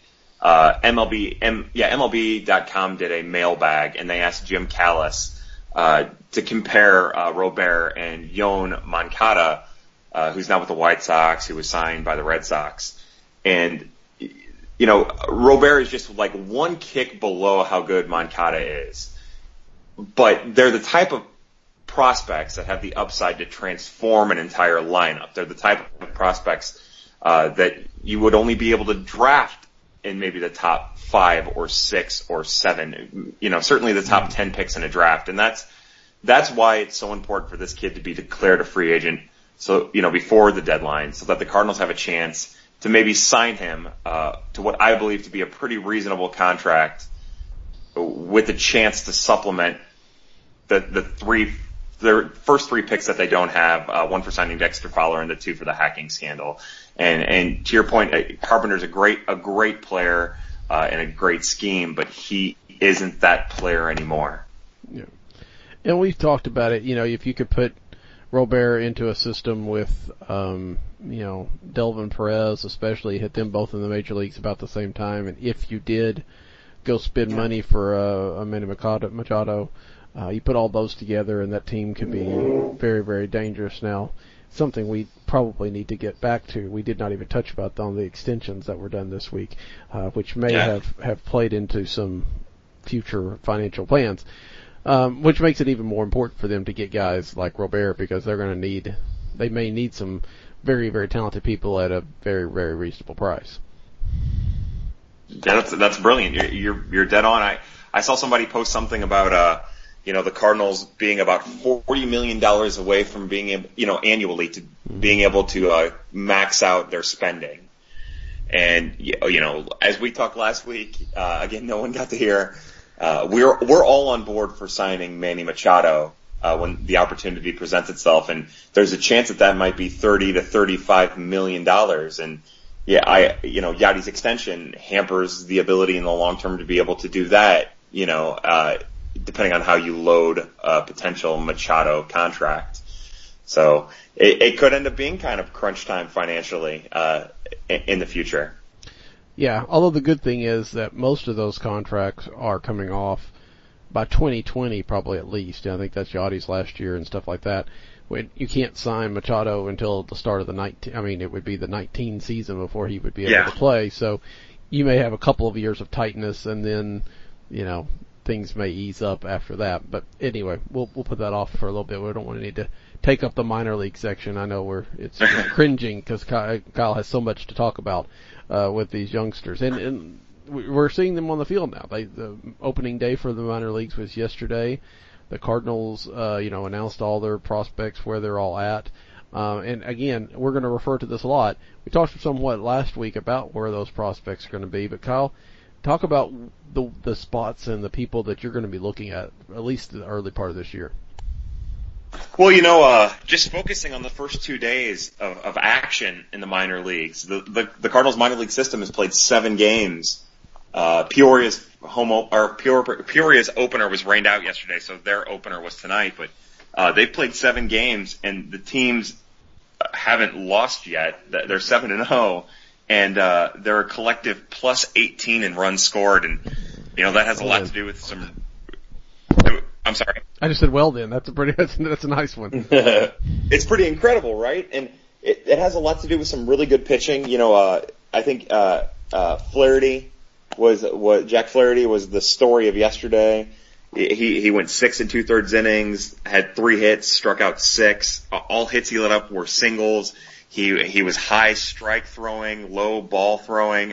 MLB.com did a mailbag, and they asked Jim Callis to compare Robert and Yoan Moncada, who's now with the White Sox, who was signed by the Red Sox. And, Robert is just like one kick below how good Moncada is. But they're the type of prospects that have the upside to transform an entire lineup. They're the type of prospects that you would only be able to draft in maybe the top 5 or 6 or 7, certainly the top 10 picks in a draft. And that's why it's so important for this kid to be declared a free agent, so, before the deadline, so that the Cardinals have a chance to maybe sign him to what I believe to be a pretty reasonable contract, with a chance to supplement the 3 their first 3 picks that they don't have, 1 for signing Dexter Fowler and the 2 for the hacking scandal. And to your point, Carpenter's a great player, and a great scheme, but he isn't that player anymore. Yeah. And we've talked about it, if you could put Robert into a system with, Delvin Perez, especially, hit them both in the major leagues about the same time. And if you did go spend money for Manny Machado, you put all those together, and that team could be very, very dangerous. Now, something we probably need to get back to. We did not even touch about on the extensions that were done this week, which may have played into some future financial plans. Which makes it even more important for them to get guys like Robert, because they may need some very, very talented people at a very, very reasonable price. That's brilliant. You're dead on. I saw somebody post something about, the Cardinals being about $40 million away from being able, annually to being able to, max out their spending. And, as we talked last week, again, no one got to hear, we're all on board for signing Manny Machado, when the opportunity presents itself. And there's a chance that might be $30 to $35 million. And Yadi's extension hampers the ability in the long term to be able to do that, depending on how you load a potential Machado contract. So it could end up being kind of crunch time financially, in the future. Yeah, although the good thing is that most of those contracts are coming off by 2020, probably at least. I think that's Yadi's last year and stuff like that. When you can't sign Machado until the start of it would be the 19 season before he would be able to play. So you may have a couple of years of tightness, and then, things may ease up after that. But anyway, we'll put that off for a little bit. We don't want to need to take up the minor league section. I know it's cringing because Kyle has so much to talk about with these youngsters, and we're seeing them on the field now. The opening day for the minor leagues was yesterday. The Cardinals, announced all their prospects, where they're all at. And again, we're going to refer to this a lot. We talked somewhat last week about where those prospects are going to be, but Kyle, talk about the spots and the people that you're going to be looking at least the early part of this year. Well, just focusing on the first 2 days of action in the minor leagues, the Cardinals minor league system has played 7 games. Peoria's opener was rained out yesterday, so their opener was tonight, but they've played 7 games, and the teams haven't lost yet. They're 7-0, and they're a collective plus 18 in runs scored, and that has a lot to do with some. I'm sorry. I just said, well then, that's a nice one. It's pretty incredible, right? And it has a lot to do with some really good pitching. I think Flaherty Jack Flaherty was the story of yesterday. He went 6 2/3 innings, had 3 hits, struck out 6. All hits he let up were singles. He was high strike throwing, low ball throwing.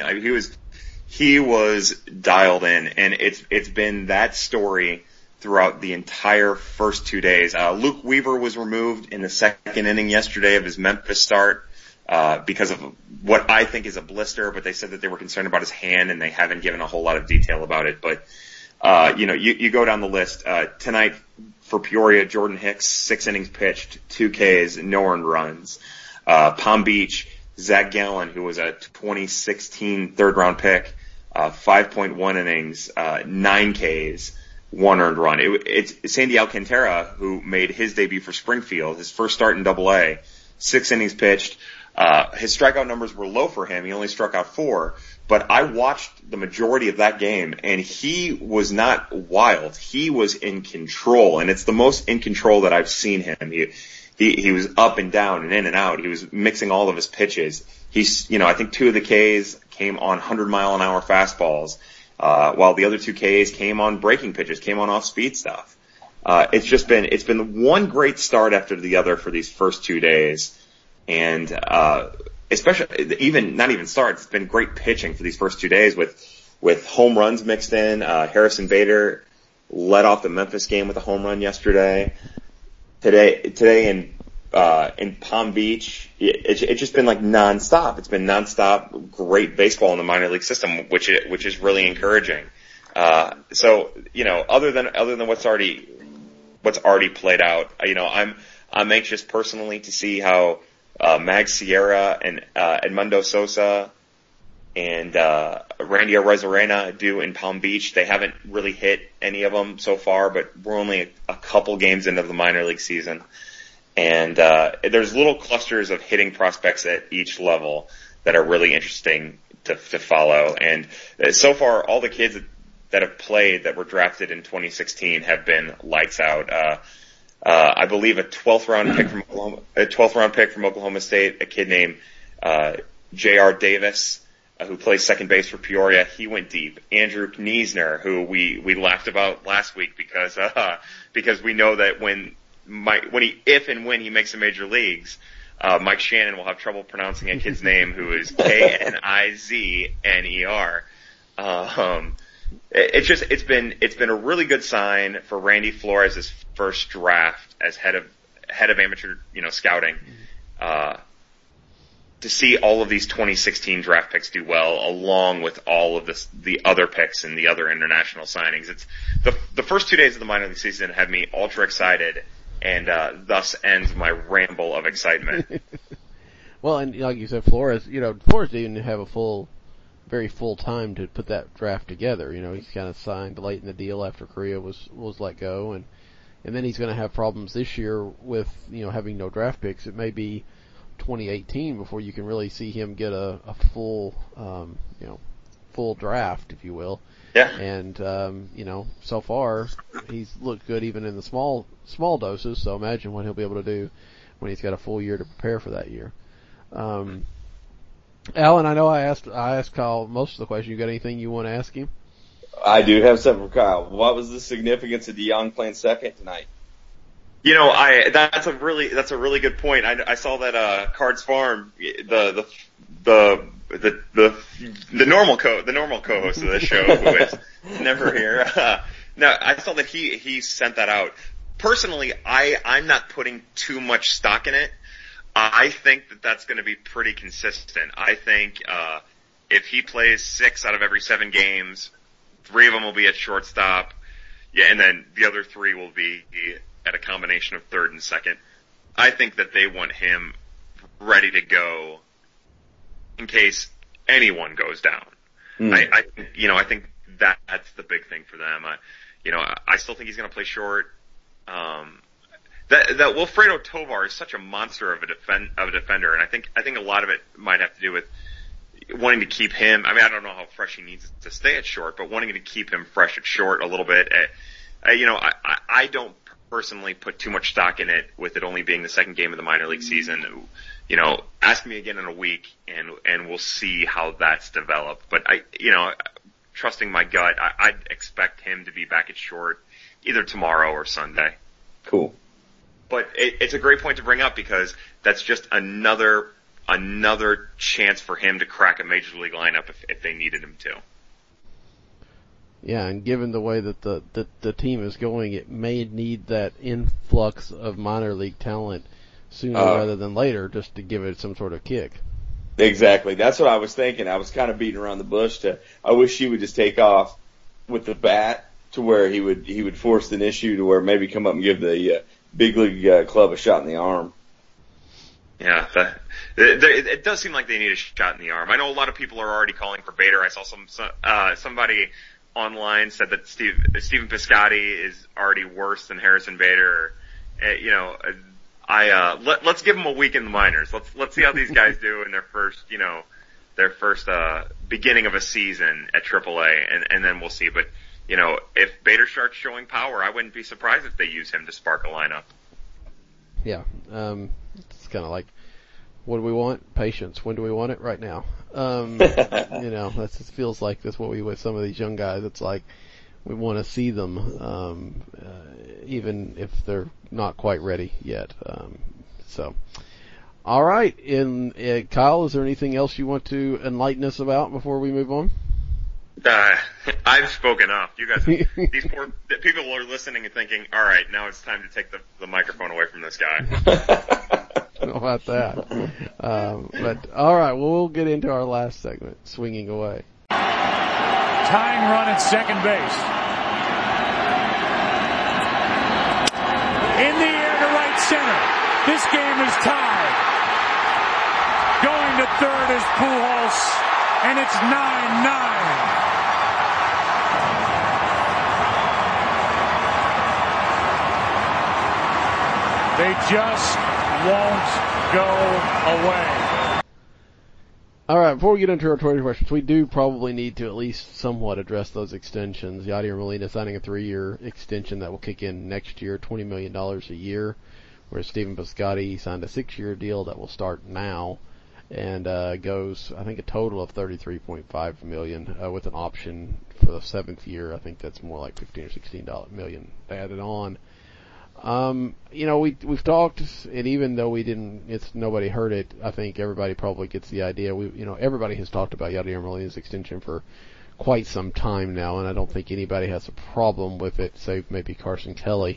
He was dialed in, and it's been that story throughout the entire first 2 days. Luke Weaver was removed in the second inning yesterday of his Memphis start, because of what I think is a blister, but they said that they were concerned about his hand, and they haven't given a whole lot of detail about it. But, you go down the list, tonight for Peoria, Jordan Hicks, 6 innings pitched, 2 Ks, no earned runs. Palm Beach, Zach Gallen, who was a 2016 third round pick, 5.1 innings, 9 Ks, 1 earned run. It's Sandy Alcantara who made his debut for Springfield, his first start in AA, 6 innings pitched. His strikeout numbers were low for him. He only struck out 4, but I watched the majority of that game, and he was not wild. He was in control, and it's the most in control that I've seen him. He was up and down and in and out. He was mixing all of his pitches. I think 2 of the Ks came on 100-mile-an-hour fastballs, while the other 2 Ks came on breaking pitches, came on off-speed stuff. It's been one great start after the other for these first 2 days. And, especially, not even starts, it's been great pitching for these first 2 days with home runs mixed in. Harrison Bader led off the Memphis game with a home run yesterday. Today in Palm Beach, it's just been like nonstop. It's been nonstop great baseball in the minor league system, which is really encouraging. Other than what's already what's already played out. You know, I'm anxious personally to see how Mag Sierra and Edmundo Sosa and Randy Arozarena do in Palm Beach. They haven't really hit any of them so far, but we're only a couple games into the minor league season. And there's little clusters of hitting prospects at each level that are really interesting to follow. And so far, all the kids that have played that were drafted in 2016 have been lights out. I believe a 12th round pick from Oklahoma State, a kid named J.R. Davis, who plays second base for Peoria. He went deep. Andrew Kniesner, who we laughed about last week because we know that when he makes the major leads, Mike Shannon will have trouble pronouncing a kid's name who is Knizner. It's been a really good sign for Randy Flores' first draft as head of amateur, scouting, to see all of these 2016 draft picks do well, along with all of the other picks and the other international signings. It's the first 2 days of the minor league season have me ultra excited, and thus ends my ramble of excitement. Well, and like you said, Flores didn't have very full time to put that draft together. He's kind of signed late in the deal after Correa was let go, and then he's going to have problems this year with having no draft picks. It may be 2018 before you can really see him get a full full draft, if you will. Yeah. And so far he's looked good even in the small doses. So imagine what he'll be able to do when he's got a full year to prepare for that year. Alan, I know I asked Kyle most of the questions. You got anything you want to ask him? I do have something for Kyle. What was the significance of DeYoung playing second tonight? That's a really good point. I saw that Cards Farm, the normal co-host of this show, who is never here. No, I saw that he sent that out. Personally, I'm not putting too much stock in it. I think that's going to be pretty consistent. I think if he plays 6 out of every 7 games, 3 of them will be at shortstop, and then the other 3 will be at a combination of third and second. I think that they want him ready to go in case anyone goes down. I think that's the big thing for them. I still think he's going to play short. That Wilfredo Tovar is such a monster of a defender, and I think a lot of it might have to do with wanting to keep him. I mean, I don't know how fresh he needs to stay at short, but wanting to keep him fresh at short a little bit. I don't personally put too much stock in it, with it only being the second game of the minor league season. Ask me again in a week, and we'll see how that's developed. But trusting my gut, I'd expect him to be back at short either tomorrow or Sunday. Cool. But it's a great point to bring up, because that's just another chance for him to crack a major league lineup if they needed him to. Yeah, and given the way that the team is going, it may need that influx of minor league talent sooner rather than later, just to give it some sort of kick. Exactly. That's what I was thinking. I was kind of beating around the bush. I wish he would just take off with the bat to where he would force an issue to where maybe come up and give the big league club a shot in the arm. Yeah, it does seem like they need a shot in the arm. I know a lot of people are already calling for Bader. I saw somebody online said that Stephen Piscotty is already worse than Harrison Bader. Let's give them a week in the minors. Let's see how these guys do in their first beginning of a season at AAA, and then we'll see. But if Bader starts showing power, I wouldn't be surprised if they use him to spark a lineup. Yeah, it's kind of like, what do we want? Patience. When do we want it? Right now. That just feels like that's what we with some of these young guys. It's like we want to see them, even if they're not quite ready yet. All right. Kyle, is there anything else you want to enlighten us about before we move on? I've spoken up. You guys, these poor people are listening and thinking, all right, now it's time to take the microphone away from this guy. How about that? But all right, well, we'll get into our last segment, swinging away. Tying run at second base. in the air to right center. This game is tied. Going to third is Pujols, and it's 9-9. They just won't go away. All right, before we get into our Twitter questions, we do probably need to at least somewhat address those extensions. Yadier Molina signing a 3-year extension that will kick in next year, $20 million a year, whereas Stephen Piscotty signed a 6-year deal that will start now and goes, I think, a total of $33.5 million with an option for the 7th year. I think that's more like $15 or $16 million added on. We've talked, and even though nobody heard it, I think everybody probably gets the idea. Everybody has talked about Yadier Molina's extension for quite some time now, and I don't think anybody has a problem with it, save maybe Carson Kelly,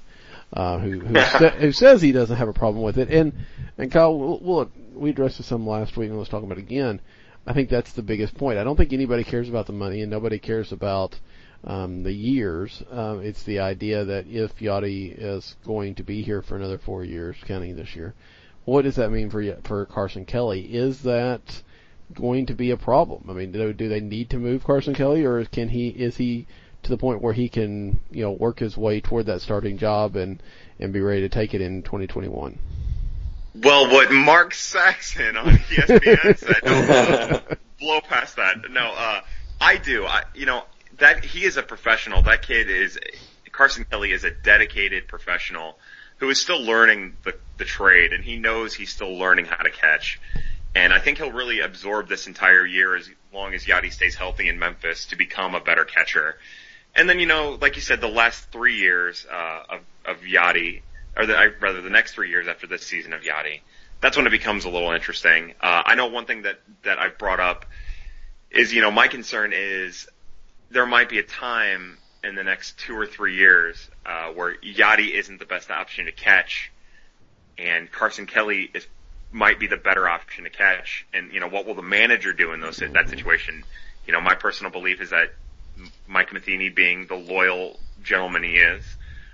who says he doesn't have a problem with it. And Kyle, we addressed this some last week, and let's talk about it again. I think that's the biggest point. I don't think anybody cares about the money, and nobody cares about the years. It's the idea that if Yadi is going to be here for another 4 years, counting this year, what does that mean for Carson Kelly? Is that going to be a problem? I mean, do they need to move Carson Kelly, or is he to the point where he can, work his way toward that starting job and be ready to take it in 2021? Well, what Mark Saxon on ESPN said, don't blow past that. No, I do. That he is a professional. That Carson Kelly is a dedicated professional who is still learning the trade, and he knows he's still learning how to catch. And I think he'll really absorb this entire year as long as Yadi stays healthy in Memphis to become a better catcher. And then, like you said, the last 3 years of Yadi, or the next 3 years after this season of Yadi, that's when it becomes a little interesting. I know one thing that I've brought up is, my concern is there might be a time in the next 2 or 3 years where Yadi isn't the best option to catch, and Carson Kelly might be the better option to catch. And what will the manager do in that situation? My personal belief is that Mike Matheny, being the loyal gentleman he is,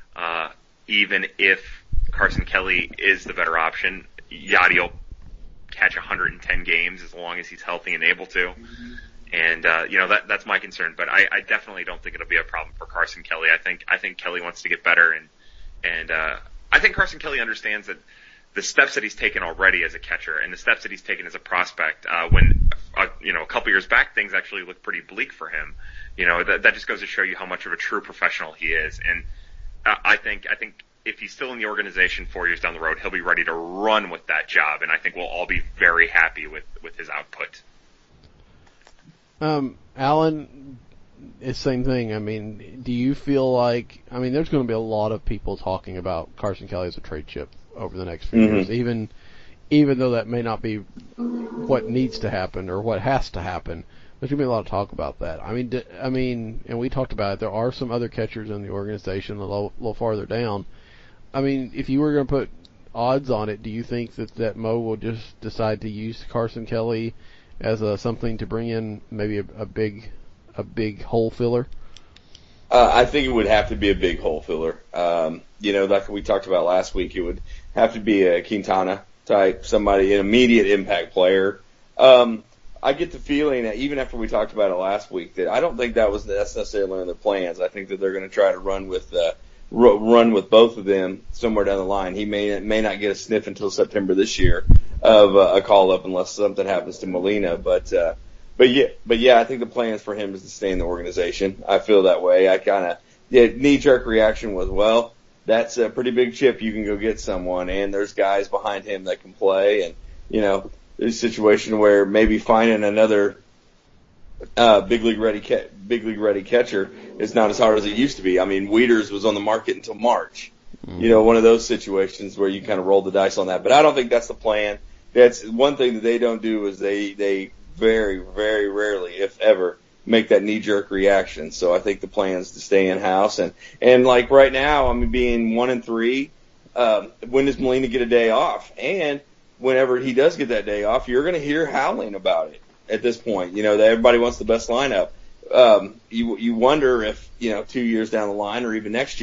even if Carson Kelly is the better option, Yadi will catch 110 games as long as he's healthy and able to. And, that's my concern, but I definitely don't think it'll be a problem for Carson Kelly. I think Kelly wants to get better, and I think Carson Kelly understands that the steps that he's taken already as a catcher and the steps that he's taken as a prospect, when, a couple years back, things actually looked pretty bleak for him. That just goes to show you how much of a true professional he is. And I think if he's still in the organization 4 years down the road, he'll be ready to run with that job, and I think we'll all be very happy with his output. Alan, it's the same thing. I mean, do you feel like, there's going to be a lot of people talking about Carson Kelly as a trade chip over the next few years, even though that may not be what needs to happen or what has to happen. There's going to be a lot of talk about that. And we talked about it. There are some other catchers in the organization a little farther down. If you were going to put odds on it, do you think that Mo will just decide to use Carson Kelly as something to bring in maybe a big hole filler? I think it would have to be a big hole filler. Like we talked about last week, it would have to be a Quintana type, somebody, an immediate impact player. I get the feeling that even after we talked about it last week, that I don't think that's necessarily in their plans. I think that they're going to try to run with both of them somewhere down the line. He may not get a sniff until September this year of a call up unless something happens to Molina. But yeah, I think the plans for him is to stay in the organization. I feel that way. Knee-jerk reaction was, well, that's a pretty big chip. You can go get someone, and there's guys behind him that can play. And, there's a situation where maybe finding another big league ready catcher is not as hard as it used to be. Wieters was on the market until March. One of those situations where you kind of roll the dice on that. But I don't think that's the plan. That's one thing that they don't do is they very, very rarely, if ever, make that knee-jerk reaction. So I think the plan is to stay in-house. And like right now, being 1-3, when does Molina get a day off? And whenever he does get that day off, you're going to hear howling about it at this point. That everybody wants the best lineup. You wonder if, 2 years down the line or even next year,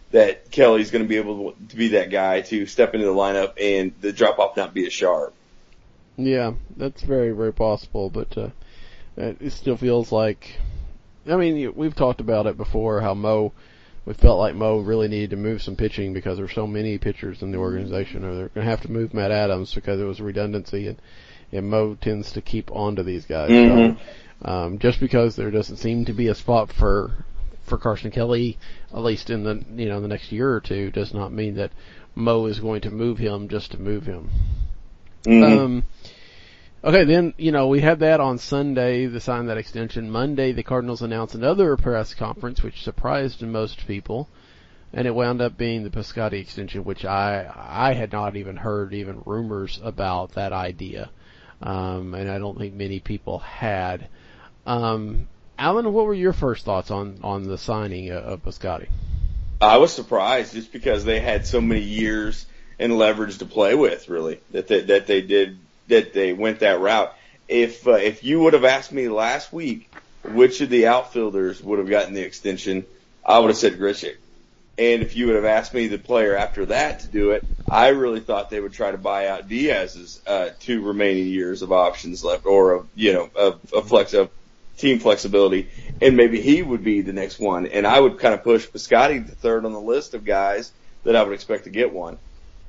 that Kelly's going to be able to be that guy to step into the lineup and the drop off not be as sharp. Yeah, that's very, very possible, but it still feels like, I mean, we've talked about it before, how we felt like Mo really needed to move some pitching because there's so many pitchers in the organization, or they're going to have to move Matt Adams because it was redundancy, and Mo tends to keep on to these guys. Mm-hmm. So, just because there doesn't seem to be a spot for Carson Kelly, at least in the next year or two, does not mean that Mo is going to move him just to move him. Mm-hmm. Okay, then, we had that on Sunday, they signed that extension. Monday, the Cardinals announced another press conference, which surprised most people, and it wound up being the Piscotty extension, which I had not even heard even rumors about that idea, and I don't think many people had. Alan, what were your first thoughts on the signing of Piscotty? I was surprised just because they had so many years and leverage to play with, really, that they went that route. If you would have asked me last week which of the outfielders would have gotten the extension, I would have said Grichuk. And if you would have asked me the player after that to do it, I really thought they would try to buy out Diaz's 2 remaining years of options left, or of team flexibility, and maybe he would be the next one. And I would kind of push Piscotty to third on the list of guys that I would expect to get one.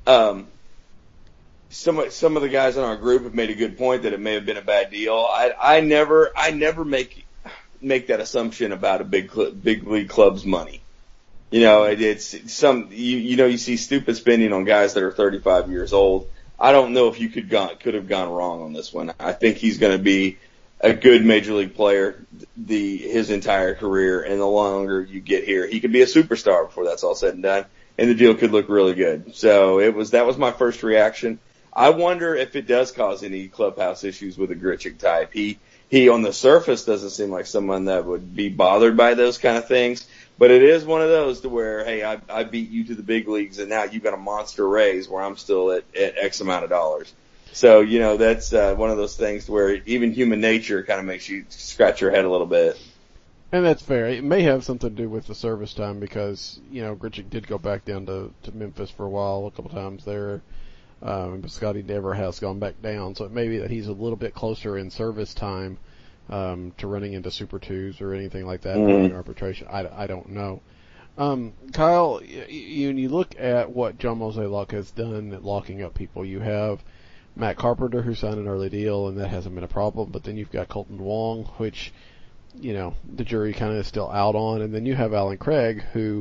Some of the guys in our group have made a good point that it may have been a bad deal. I never make that assumption about a big league club's money. It's some you see stupid spending on guys that are 35 years old. I don't know if you could have gone wrong on this one. I think he's going to be a good major league player his entire career, and the longer you get here, he could be a superstar before that's all said and done, and the deal could look really good. So that was my first reaction. I wonder if it does cause any clubhouse issues with a Grichuk type. He on the surface doesn't seem like someone that would be bothered by those kind of things, but it is one of those to where, hey, I beat you to the big leagues and now you've got a monster raise where I'm still at X amount of dollars. So, that's one of those things where even human nature kind of makes you scratch your head a little bit. And that's fair. It may have something to do with the service time because, Grichuk did go back down to Memphis for a while, a couple times there. And Piscotty never has gone back down, so it may be that he's a little bit closer in service time to running into Super 2s or anything like that during arbitration. I don't know. Kyle, you look at what John Mozeliak has done at locking up people. You have Matt Carpenter, who signed an early deal, and that hasn't been a problem, but then you've got Colton Wong, which, the jury kind of is still out on, and then you have Alan Craig, who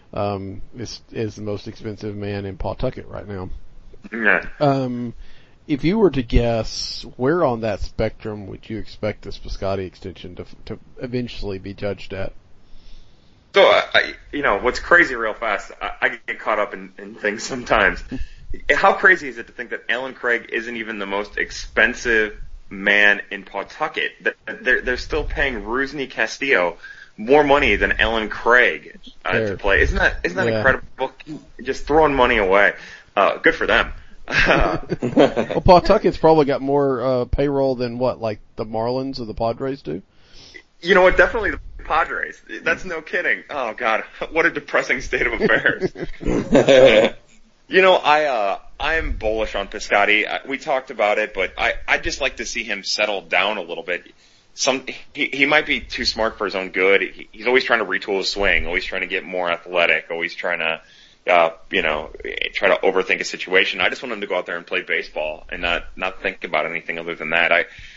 is the most expensive man in Pawtucket right now. Yeah. If you were to guess, where on that spectrum would you expect this Piscotty extension to eventually be judged at? So, what's crazy real fast, I get caught up in things sometimes. How crazy is it to think that Alan Craig isn't even the most expensive man in Pawtucket? They're still paying Rusney Castillo more money than Alan Craig to play. Isn't that incredible? Just throwing money away. Good for them. Well, Pawtucket's probably got more payroll than like the Marlins or the Padres do. You know what? Definitely the Padres. That's no kidding. Oh God, what a depressing state of affairs. I'm bullish on Piscotty. We talked about it, but I'd just like to see him settle down a little bit. He might be too smart for his own good. He's always trying to retool his swing, always trying to get more athletic, always trying to try to overthink a situation. I just want him to go out there and play baseball and not think about anything other than that.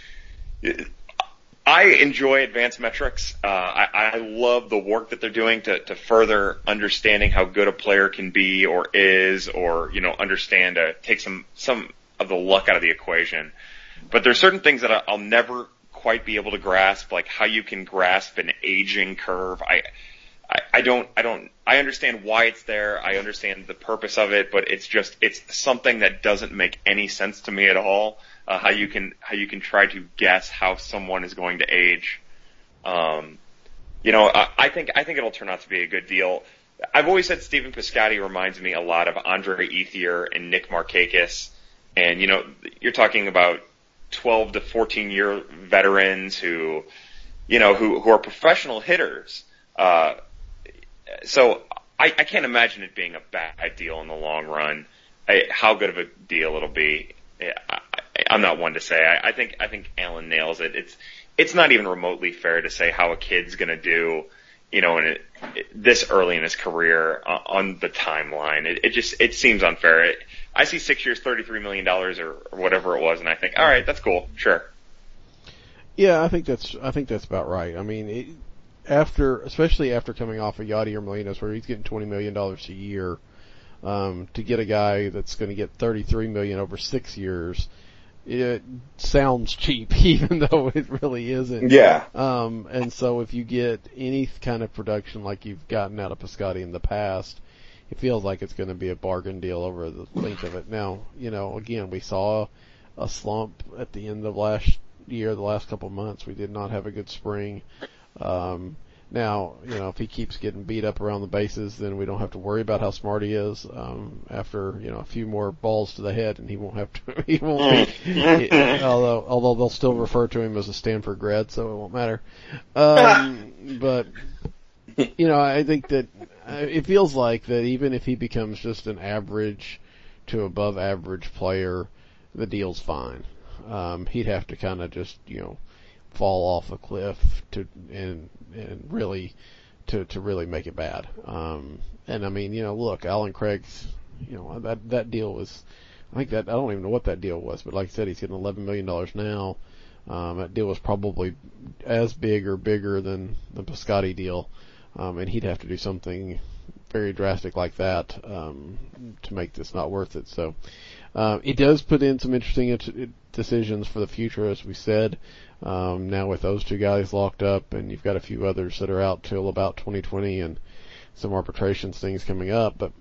I enjoy advanced metrics. I love the work that they're doing to further understanding how good a player can be or is, or, understand, take some of the luck out of the equation. But there's certain things that I'll never quite be able to grasp, like how you can grasp an aging curve. I understand why it's there. I understand the purpose of it, but it's something that doesn't make any sense to me at all. How you can try to guess how someone is going to age. I think it'll turn out to be a good deal. I've always said Stephen Piscotty reminds me a lot of Andre Ethier and Nick Markakis. And, you're talking about 12 to 14 year veterans who are professional hitters. So I can't imagine it being a bad deal in the long run. How good of a deal it'll be, I'm not one to say. I think Allen nails it. It's not even remotely fair to say how a kid's going to do, this early in his career on the timeline. It seems unfair. I see 6 years, $33 million or whatever it was, and I think, all right, that's cool, sure. Yeah, I think that's about right. I mean, especially after coming off of Yadier Molina's, where he's getting $20 million a year, to get a guy that's going to get $33 million over 6 years, it sounds cheap, even though it really isn't. Yeah. And so if you get any kind of production like you've gotten out of Piscotty in the past, it feels like it's going to be a bargain deal over the length of it. Now, again, we saw a slump at the end of last year, the last couple of months. We did not have a good spring. Now, if he keeps getting beat up around the bases, then we don't have to worry about how smart he is. After, a few more balls to the head, and he won't be, although they'll still refer to him as a Stanford grad, so it won't matter. But, I think that it feels like that even if he becomes just an average to above average player, the deal's fine. He'd have to kind of just, fall off a cliff to really make it bad. And I mean, look, Alan Craig's, that deal was, I don't even know what that deal was, but like I said, he's getting $11 million now. That deal was probably as big or bigger than the Piscotty deal. And he'd have to do something very drastic like that, to make this not worth it. So, it does put in some interesting decisions for the future, as we said. Now with those two guys locked up, and you've got a few others that are out till about 2020 and some arbitrations things coming up, but,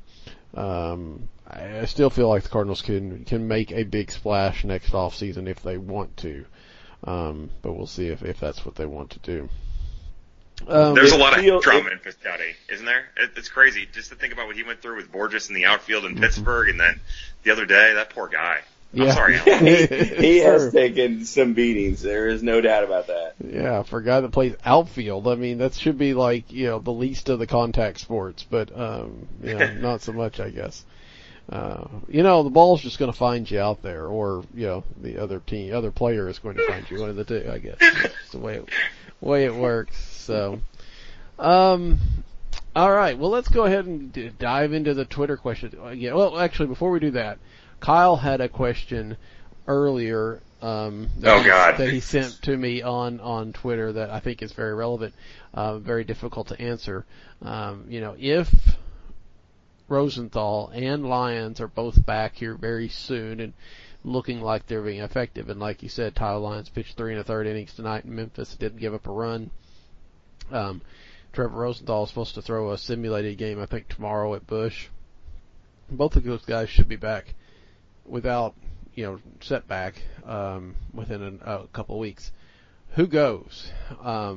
I still feel like the Cardinals can make a big splash next off season if they want to. But we'll see if that's what they want to do. There's a lot of drama in Piscotty, isn't there? It's crazy just to think about what he went through with Borges in the outfield in Pittsburgh, and then the other day, that poor guy. Yeah. I'm sorry, Alan. He has taken some beatings. There is no doubt about that. Yeah, for a guy that plays outfield, I mean, that should be like, the least of the contact sports, but, not so much, I guess. The ball's just going to find you out there, or, the other player is going to find you, one of the two, I guess. That's the way it works. So, all right. Well, let's go ahead and dive into the Twitter question. Yeah. Well, actually, before we do that, Kyle had a question earlier that he sent to me on Twitter that I think is very relevant, very difficult to answer. If Rosenthal and Lyons are both back here very soon and looking like they're being effective, and like you said, Tyler Lyons pitched 3 1/3 innings tonight in Memphis, didn't give up a run. Trevor Rosenthal is supposed to throw a simulated game, I think, tomorrow at Busch. Both of those guys should be back without, setback, within a couple of weeks. Who goes? Out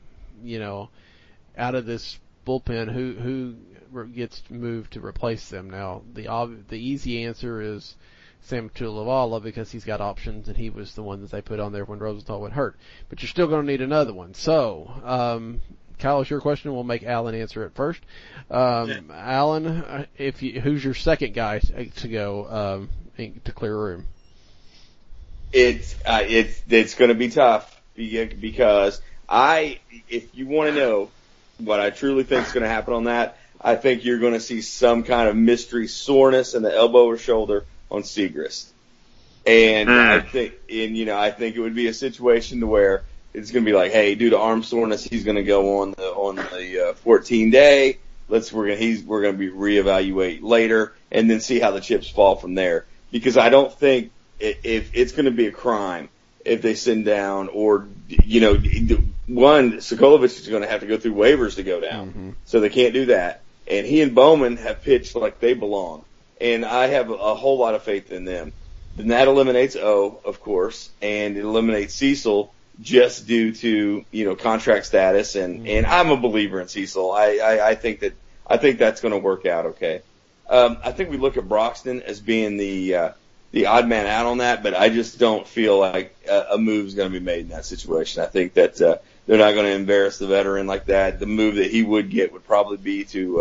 of this bullpen, who gets moved to replace them? Now, the easy answer is Sam Tuilavala, because he's got options, and he was the one that they put on there when Rosenthal went hurt. But you're still going to need another one. So, Kyle, it's your question. We'll make Alan answer it first. Alan, who's your second guy to go to clear a room? It's going to be tough because if you want to know what I truly think is going to happen on that, I think you're going to see some kind of mystery soreness in the elbow or shoulder on Siegrist. And I think it would be a situation to where it's going to be like, hey, due to arm soreness, he's going to go on the 14 day. We're going to be reevaluate later and then see how the chips fall from there. Because I don't think if it's going to be a crime if they send down or, Sokolovich is going to have to go through waivers to go down. Mm-hmm. So they can't do that. And he and Bowman have pitched like they belong. And I have a whole lot of faith in them. Then that eliminates O, of course, and it eliminates Cecil just due to, contract status. And I'm a believer in Cecil. I think that's going to work out okay. I think we look at Broxton as being the odd man out on that, but I just don't feel like a move is going to be made in that situation. I think that they're not going to embarrass the veteran like that. The move that he would get would probably be to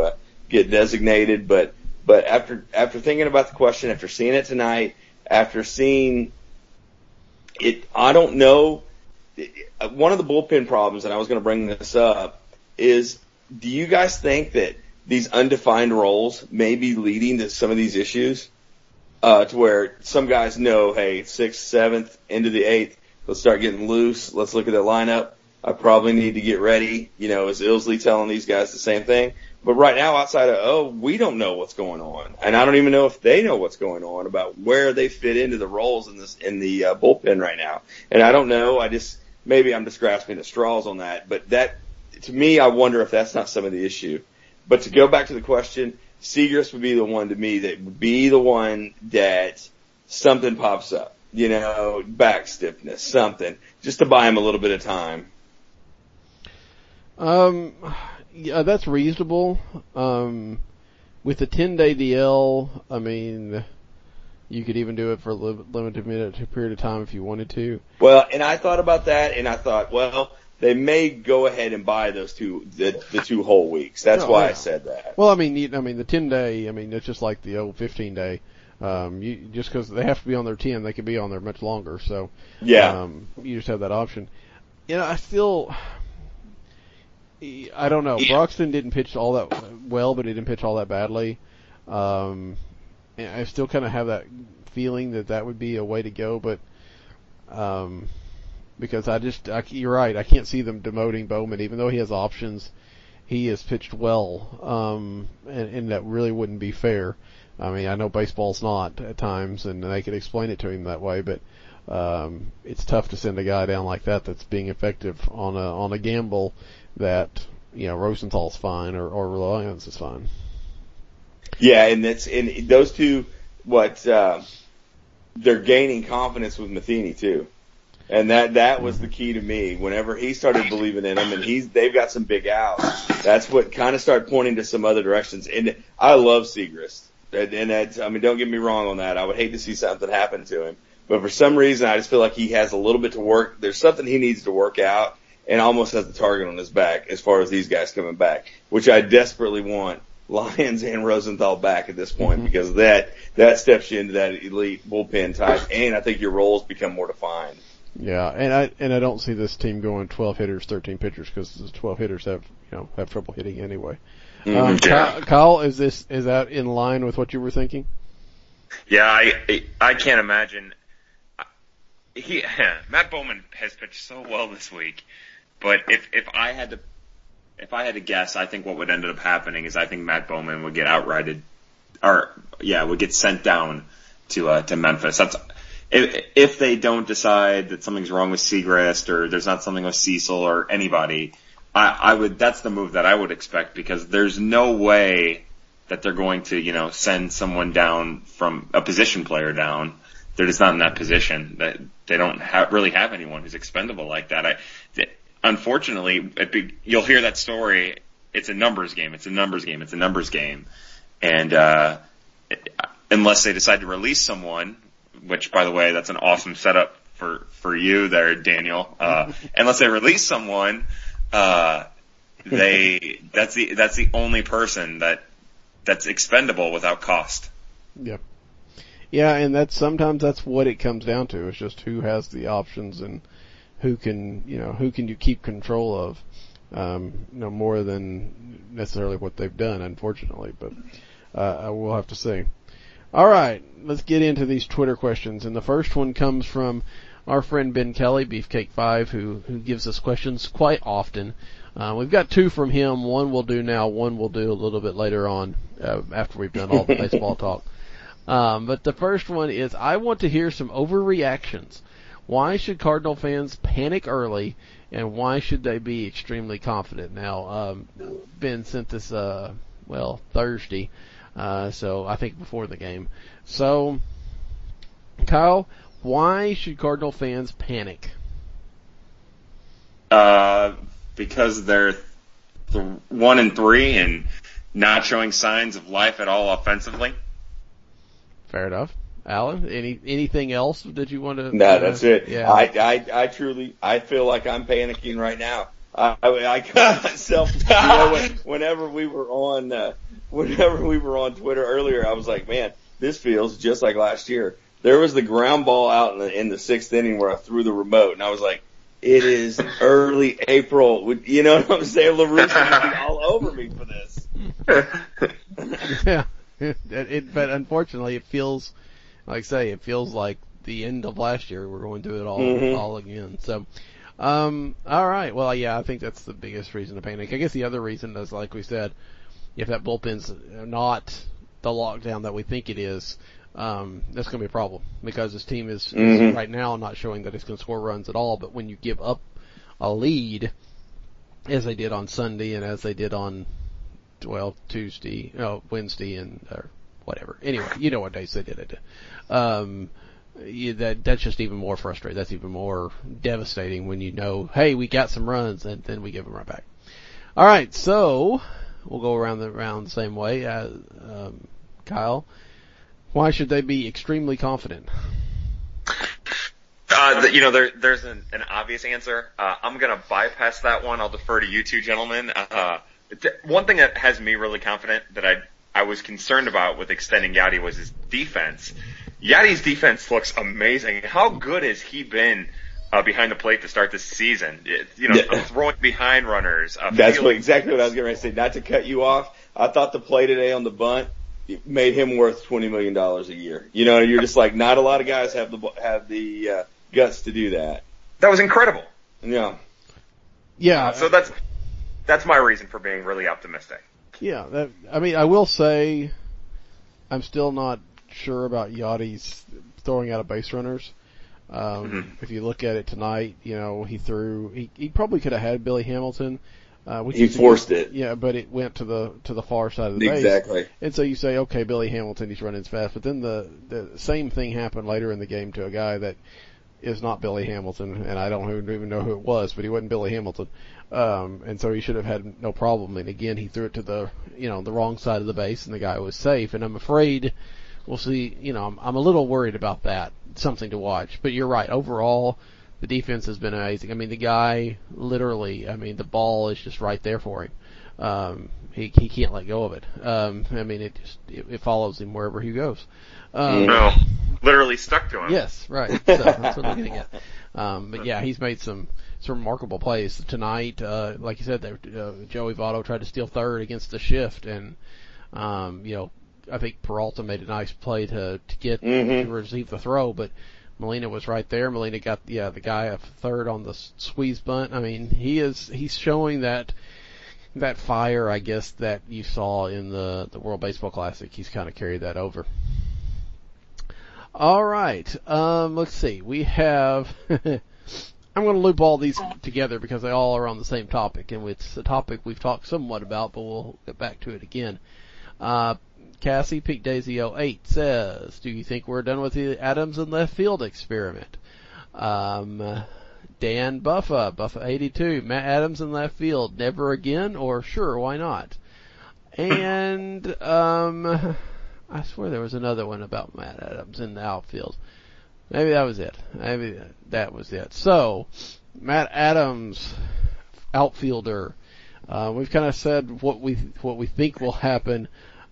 get designated, but after thinking about the question, after seeing it tonight, after seeing it, I don't know. One of the bullpen problems, and I was going to bring this up, is do you guys think that these undefined roles may be leading to some of these issues? To where some guys know, hey, 6th, 7th, into the 8th, let's start getting loose. Let's look at the lineup. I probably need to get ready. Is Ilsley telling these guys the same thing? But right now, outside of, we don't know what's going on. And I don't even know if they know what's going on about where they fit into the roles in the bullpen right now. And I don't know. Maybe I'm just grasping at straws on that. But that, to me, I wonder if that's not some of the issue. But to go back to the question, Siegrist would be the one to me that would be the one that something pops up. Back stiffness, something, just to buy him a little bit of time. Yeah, that's reasonable. With the 10-day DL, I mean, you could even do it for a limited period of time if you wanted to. Well, and I thought about that, and I thought, well, they may go ahead and buy those the 2 whole weeks. That's why I said that. Well, the 10-day, it's just like the old 15-day. Just because they have to be on their 10, they could be on there much longer. So, yeah, you just have that option. I don't know. Broxton didn't pitch all that well, but he didn't pitch all that badly. And I still kind of have that feeling that would be a way to go, but because you're right, I can't see them demoting Bowman, even though he has options. He has pitched well, and that really wouldn't be fair. I know baseball's not at times, and they could explain it to him that way, but it's tough to send a guy down like that's being effective on a gamble that Rosenthal's fine or Reliance is fine. Yeah, and those two. They're gaining confidence with Matheny too, and that was the key to me. Whenever he started believing in him, and they've got some big outs. That's what kind of started pointing to some other directions. And I love Siegrist, and that's, don't get me wrong on that. I would hate to see something happen to him, but for some reason, I just feel like he has a little bit to work. There's something he needs to work out. And almost has the target on his back as far as these guys coming back, which I desperately want Lyons and Rosenthal back at this point, because that steps you into that elite bullpen type, and I think your roles become more defined. Yeah, and I don't see this team going 12 hitters, 13 pitchers, because the 12 hitters have trouble hitting anyway. Kyle, is that in line with what you were thinking? Yeah, I can't imagine. Matt Bowman has pitched so well this week. But if I had to guess, I think what would end up happening is I think Matt Bowman would get outrighted, would get sent down to Memphis. That's if they don't decide that something's wrong with Siegrist or there's not something with Cecil or anybody. That's the move that I would expect, because there's no way that they're going to send someone down from a position player down. They're just not in that position. That they don't really have anyone who's expendable like that. Unfortunately, you'll hear that story. It's a numbers game. It's a numbers game. It's a numbers game. And unless they decide to release someone, which, by the way, that's an awesome setup for you there, Daniel. Unless they release someone, that's the only person that's expendable without cost. Yep. Yeah, and sometimes that's what it comes down to. It's just who has the options and who can you keep control of, more than necessarily what they've done, unfortunately, but, I will have to see. All right, let's get into these Twitter questions, and the first one comes from our friend Ben Kelly, Beefcake5, who gives us questions quite often. We've got 2 from him. One we'll do now, one we'll do a little bit later on, after we've done all the baseball talk. But the first one is, I want to hear some overreactions. Why should Cardinal fans panic early, and why should they be extremely confident? Now, Ben sent this, Thursday, so I think before the game. So, Kyle, why should Cardinal fans panic? Because they're 1-3 and not showing signs of life at all offensively. Fair enough. Alan, anything else that you want to? No, that's it. Yeah. I truly feel like I'm panicking right now. I got myself, whenever we were on whenever we were on Twitter earlier, I was like, man, this feels just like last year. There was the ground ball out in the 6th inning where I threw the remote, and I was like, it is early April. You know what I'm saying? LaRusse would be all over me for this. Yeah. But unfortunately, it feels, like I say, it feels like the end of last year. We're going through it all again. So, all right. Well, yeah, I think that's the biggest reason to panic. I guess the other reason is, like we said, if that bullpen's not the lockdown that we think it is, that's going to be a problem because this team is right now not showing that it's going to score runs at all. But when you give up a lead, as they did on Sunday and as they did on, Wednesday or whatever. Anyway, you know what days they did it. That's just even more frustrating. That's even more devastating when you know, hey, we got some runs and then we give them right back. All right, so we'll go around the same way. Kyle, why should they be extremely confident? There's an obvious answer. I'm going to bypass that one. I'll defer to you two gentlemen. One thing that has me really confident that I was concerned about with extending Yadi was his defense. Yadi's defense looks amazing. How good has he been behind the plate to start this season? Throwing behind runners. That's exactly what I was going to say. Not to cut you off, I thought the play today on the bunt made him worth $20 million a year. You know, you're just like, not a lot of guys have the guts to do that. That was incredible. Yeah. Yeah. So that's my reason for being really optimistic. Yeah, I will say I'm still not sure about Yadi's throwing out of base runners. If you look at it tonight, he probably could have had Billy Hamilton. He forced it. Yeah, but it went to the far side of the base. Exactly. And so you say, okay, Billy Hamilton, he's running as fast. But then the same thing happened later in the game to a guy that is not Billy Hamilton, and I don't even know who it was, but he wasn't Billy Hamilton. And so he should have had no problem. And again, he threw it to the wrong side of the base, and the guy was safe. And I'm afraid we'll see, I'm a little worried about that. Something to watch. But you're right. Overall, the defense has been amazing. I mean, the guy literally, the ball is just right there for him. He can't let go of it. It follows him wherever he goes. No, literally stuck to him. Yes, right. So that's what I'm getting at. But yeah, he's made some remarkable plays tonight. Like you said, Joey Votto tried to steal third against the shift, and I think Peralta made a nice play to get to receive the throw, but Molina was right there. Molina got the guy a third on the squeeze bunt. I mean, he's showing that fire, I guess, that you saw in the World Baseball Classic. He's kind of carried that over. All right. Let's see. We have I'm going to loop all these together because they all are on the same topic, and it's a topic we've talked somewhat about, but we'll get back to it again. Cassie, Peak Daisy 08 says, do you think we're done with the Adams in left field experiment? Dan Buffa 82, Matt Adams in left field, never again, or sure, why not? And, I swear there was another one about Matt Adams in the outfield. Maybe that was it. So, Matt Adams, outfielder. We've kind of said what we think will happen.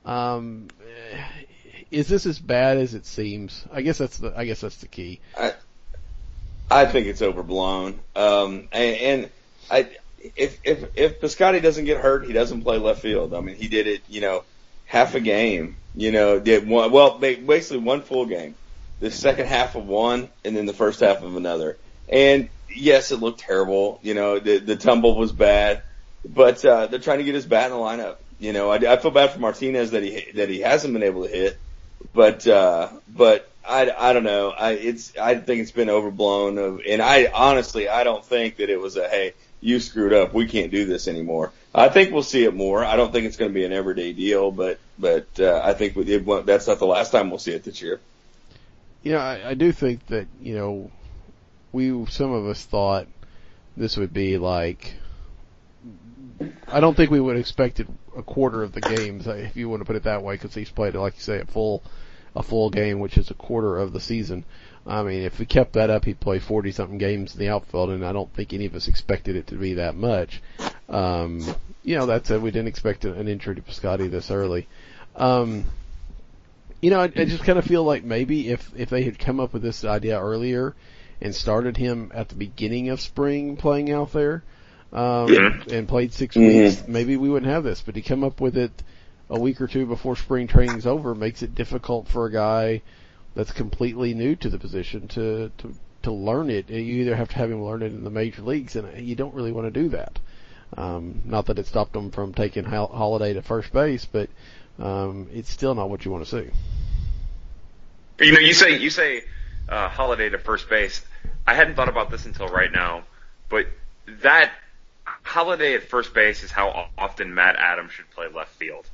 Is this as bad as it seems? I guess that's the key. I think it's overblown. If Piscotty doesn't get hurt, he doesn't play left field. I mean, he did it, half a game, basically one full game. The second half of one, and then the first half of another. And yes, it looked terrible. The tumble was bad, but they're trying to get his bat in the lineup. I feel bad for Martinez that he hasn't been able to hit, but I don't know. I think it's been overblown. And I don't think that it was hey, you screwed up. We can't do this anymore. I think we'll see it more. I don't think it's going to be an everyday deal, but I think that's not the last time we'll see it this year. I do think that, some of us thought this would be like, I don't think we would have expected a quarter of the games, if you want to put it that way, because he's played, like you say, a full game, which is a quarter of the season. I mean, if we kept that up, he'd play 40-something games in the outfield, and I don't think any of us expected it to be that much. that said, we didn't expect an injury to Piscotty this early. I just kind of feel like maybe if they had come up with this idea earlier and started him at the beginning of spring playing out there, and played 6 weeks, maybe we wouldn't have this. But to come up with it a week or two before spring training's over makes it difficult for a guy that's completely new to the position to learn it. You either have to have him learn it in the major leagues, and you don't really want to do that. Not that it stopped him from taking Holiday to first base, but it's still not what you want to see. You say Holiday to first base. I hadn't thought about this until right now, but that Holiday at first base is how often Matt Adams should play left field.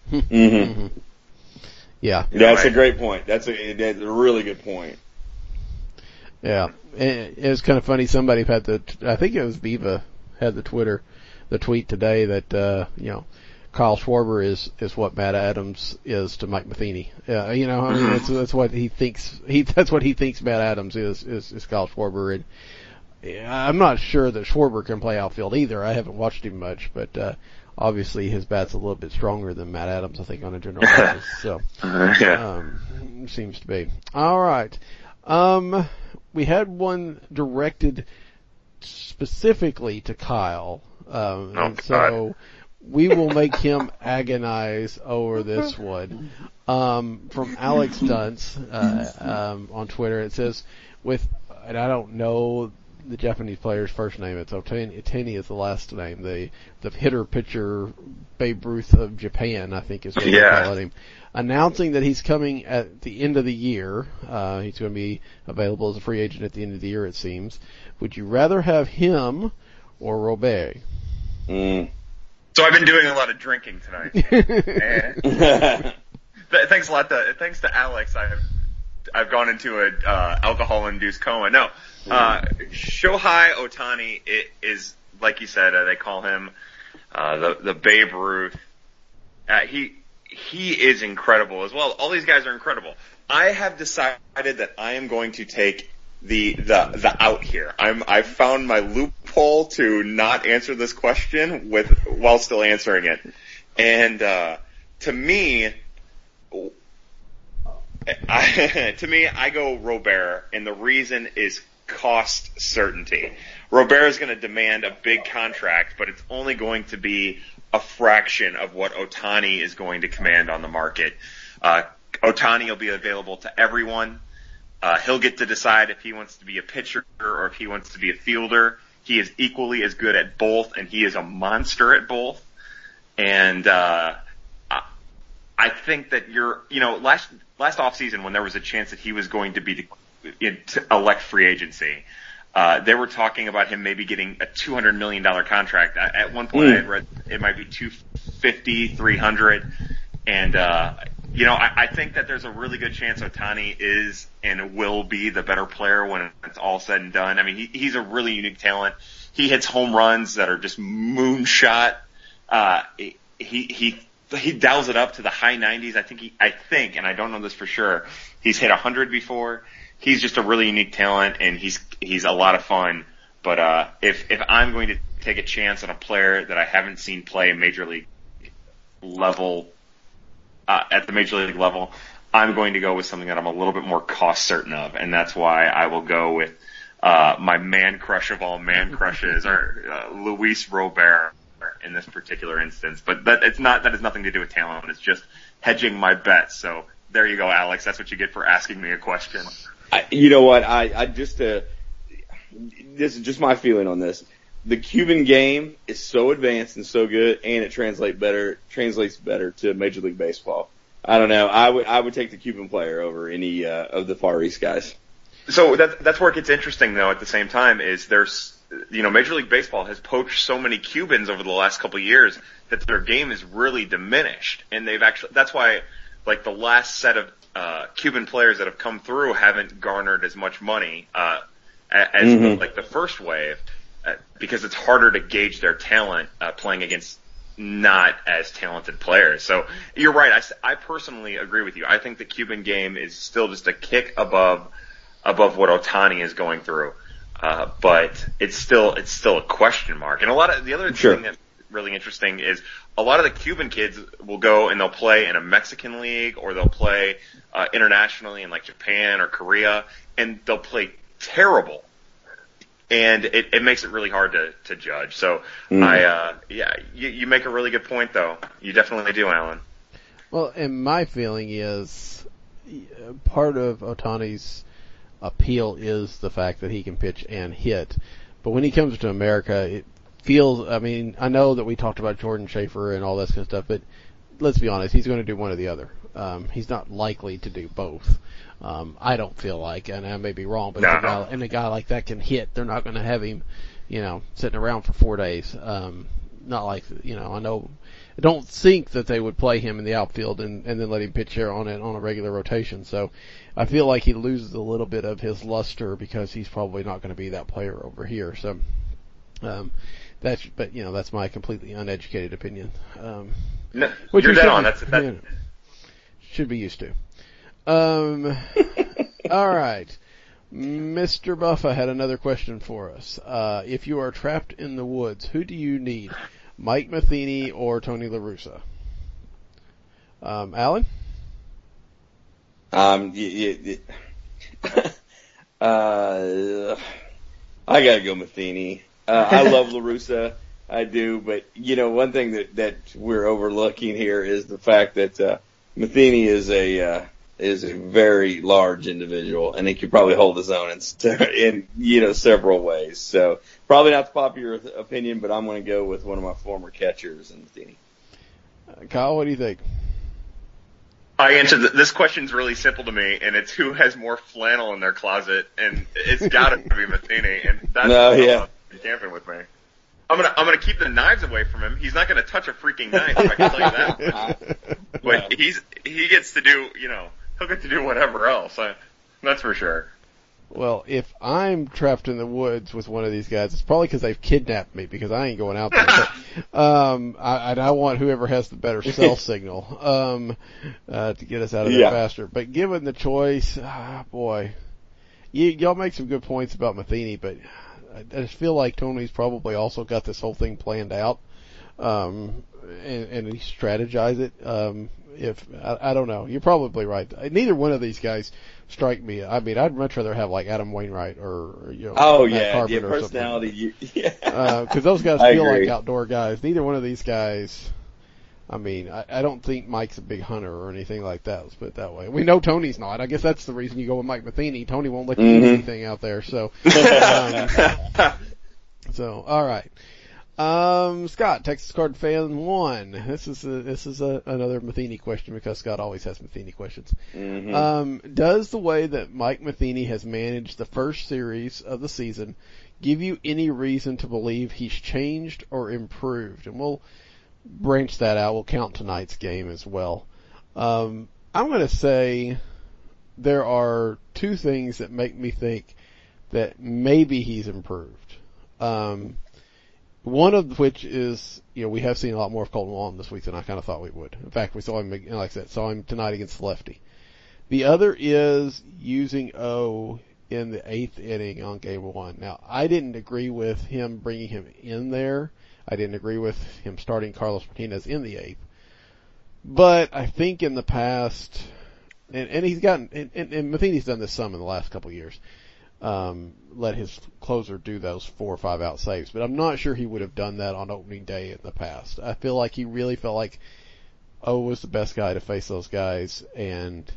Yeah. That's a great point. That's a really good point. Yeah. It was kind of funny. Somebody had I think it was Viva had the tweet today that, Kyle Schwarber is what Matt Adams is to Mike Matheny. That's what he thinks. That's what he thinks Matt Adams is Kyle Schwarber. And I'm not sure that Schwarber can play outfield either. I haven't watched him much, but obviously his bat's a little bit stronger than Matt Adams, I think, on a general basis. So, seems to be. All right. We had one directed specifically to Kyle. So we will make him agonize over this one. From Alex Dunce, on Twitter, it says, and I don't know the Japanese player's first name. It's Otani is the last name. The hitter pitcher Babe Ruth of Japan, I think is what they call him. Announcing that he's coming at the end of the year. He's going to be available as a free agent at the end of the year, it seems. Would you rather have him or Robert? So I've been doing a lot of drinking tonight. Thanks a lot. Thanks to Alex, I've gone into a alcohol-induced coma. No, Shohei Ohtani is, like you said, they call him the Babe Ruth. He is incredible as well. All these guys are incredible. I have decided that I am going to take the out here. I've found my loophole to not answer this question while still answering it. And to me, I go Robert, and the reason is cost certainty. Robert is going to demand a big contract, but it's only going to be a fraction of what Ohtani is going to command on the market. Ohtani will be available to everyone. He'll get to decide if he wants to be a pitcher or if he wants to be a fielder. He is equally as good at both, and he is a monster at both. And I think that last offseason when there was a chance that he was going to be to elect free agency, they were talking about him maybe getting a $200 million contract. At one point I had read it might be $250, $300. And, I think that there's a really good chance Ohtani is and will be the better player when it's all said and done. I mean, he's a really unique talent. He hits home runs that are just moonshot. He dials it up to the high 90s. I think, and I don't know this for sure, he's hit 100 before. He's just a really unique talent, and he's a lot of fun. But if I'm going to take a chance on a player that I haven't seen play major league level, at the major league level, I'm going to go with something that I'm a little bit more cost certain of, and that's why I will go with my man crush of all man crushes, or Luis Robert in this particular instance. But that has nothing to do with talent. It's just hedging my bets. So there you go, Alex. That's what you get for asking me a question. You know what? This is just my feeling on this. The Cuban game is so advanced and so good, and it translates better to Major League Baseball. I don't know. I would take the Cuban player over any of the Far East guys. So that's where it gets interesting, though. At the same time, is there's Major League Baseball has poached so many Cubans over the last couple of years that their game is really diminished, and that's why like the last set of Cuban players that have come through haven't garnered as much money as like the first wave. Because it's harder to gauge their talent playing against not as talented players. So you're right. I personally agree with you. I think the Cuban game is still just a kick above what Ohtani is going through. But it's still a question mark. And a lot of the other thing really interesting is a lot of the Cuban kids will go and they'll play in a Mexican league or they'll play internationally in like Japan or Korea, and they'll play terrible. And it makes it really hard to judge. So you make a really good point though. You definitely do, Alan. Well, and my feeling is part of Ohtani's appeal is the fact that he can pitch and hit. But when he comes to America, it feels, I mean, I know that we talked about Jordan Schaefer and all that kind of stuff, but let's be honest, he's going to do one or the other. He's not likely to do both. I don't feel like, and I may be wrong, but if a guy like that can hit, they're not going to have him, sitting around for 4 days. Not like, I don't think that they would play him in the outfield and then let him pitch there on a regular rotation. So I feel like he loses a little bit of his luster because he's probably not going to be that player over here. So, that's my completely uneducated opinion. No, you're dead on. That's should be used to. All right. Mr. Buffa had another question for us. If you are trapped in the woods, who do you need? Mike Matheny or Tony La Russa? Alan? I gotta go Matheny. I love La Russa. I do, but one thing that we're overlooking here is the fact that Matheny is a very large individual, and he could probably hold his own in several ways. So probably not the popular opinion, but I'm going to go with one of my former catchers in Matheny. Kyle, what do you think? I answered this question's really simple to me, and it's who has more flannel in their closet, and it's got to be Matheny, and that's camping with me. I'm gonna keep the knives away from him. He's not gonna touch a freaking knife, I can tell you that. But he gets to do, he'll get to do whatever else. That's for sure. Well, if I'm trapped in the woods with one of these guys, it's probably because they've kidnapped me because I ain't going out there. But, I want whoever has the better cell signal to get us out of there faster. But given the choice, boy, y'all make some good points about Matheny, but I just feel like Tony's probably also got this whole thing planned out, and he strategized it. I don't know. You're probably right. Neither one of these guys strike me. I mean, I'd much rather have like Adam Wainwright or Matt Carpenter personality. Because those guys feel like outdoor guys. Neither one of these guys. I mean, I don't think Mike's a big hunter or anything like that. Let's put it that way. We know Tony's not. I guess that's the reason you go with Mike Matheny. Tony won't let you do anything out there. So, all right. Scott, Texas Card Fan 1. This is another Matheny question because Scott always has Matheny questions. Mm-hmm. Does the way that Mike Matheny has managed the first series of the season give you any reason to believe he's changed or improved? And we'll branch that out. We'll count tonight's game as well. I'm going to say there are two things that make me think that maybe he's improved. One of which is, we have seen a lot more of Colton Wong this week than I kind of thought we would. In fact, we saw him, like I said, saw him tonight against the lefty. The other is using O in the 8th inning on game 1. Now, I didn't agree with him bringing him in there. I didn't agree with him starting Carlos Martinez in the 8th. But I think in the past, and he's gotten, and Matheny's done this some in the last couple of years, let his closer do those 4 or 5 out saves. But I'm not sure he would have done that on opening day in the past. I feel like he really felt like O was the best guy to face those guys, and,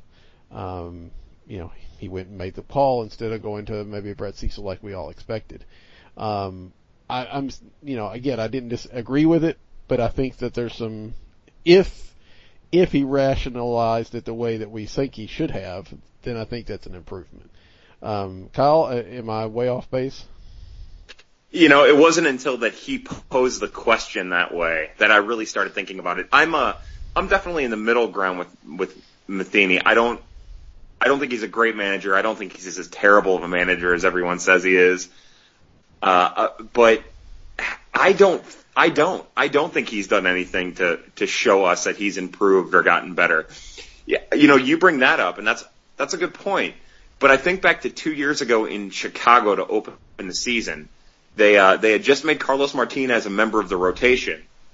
he went and made the call instead of going to maybe Brett Cecil like we all expected. I'm again, I didn't disagree with it, but I think that there's some, if he rationalized it the way that we think he should have, then I think that's an improvement. Kyle, am I way off base? It wasn't until that he posed the question that way that I really started thinking about it. I'm definitely in the middle ground with Matheny. I don't think he's a great manager. I don't think he's as terrible of a manager as everyone says he is. But I don't think he's done anything to show us that he's improved or gotten better. Yeah, you bring that up, and that's a good point. But I think back to 2 years ago in Chicago to open the season, they had just made Carlos Martinez a member of the rotation,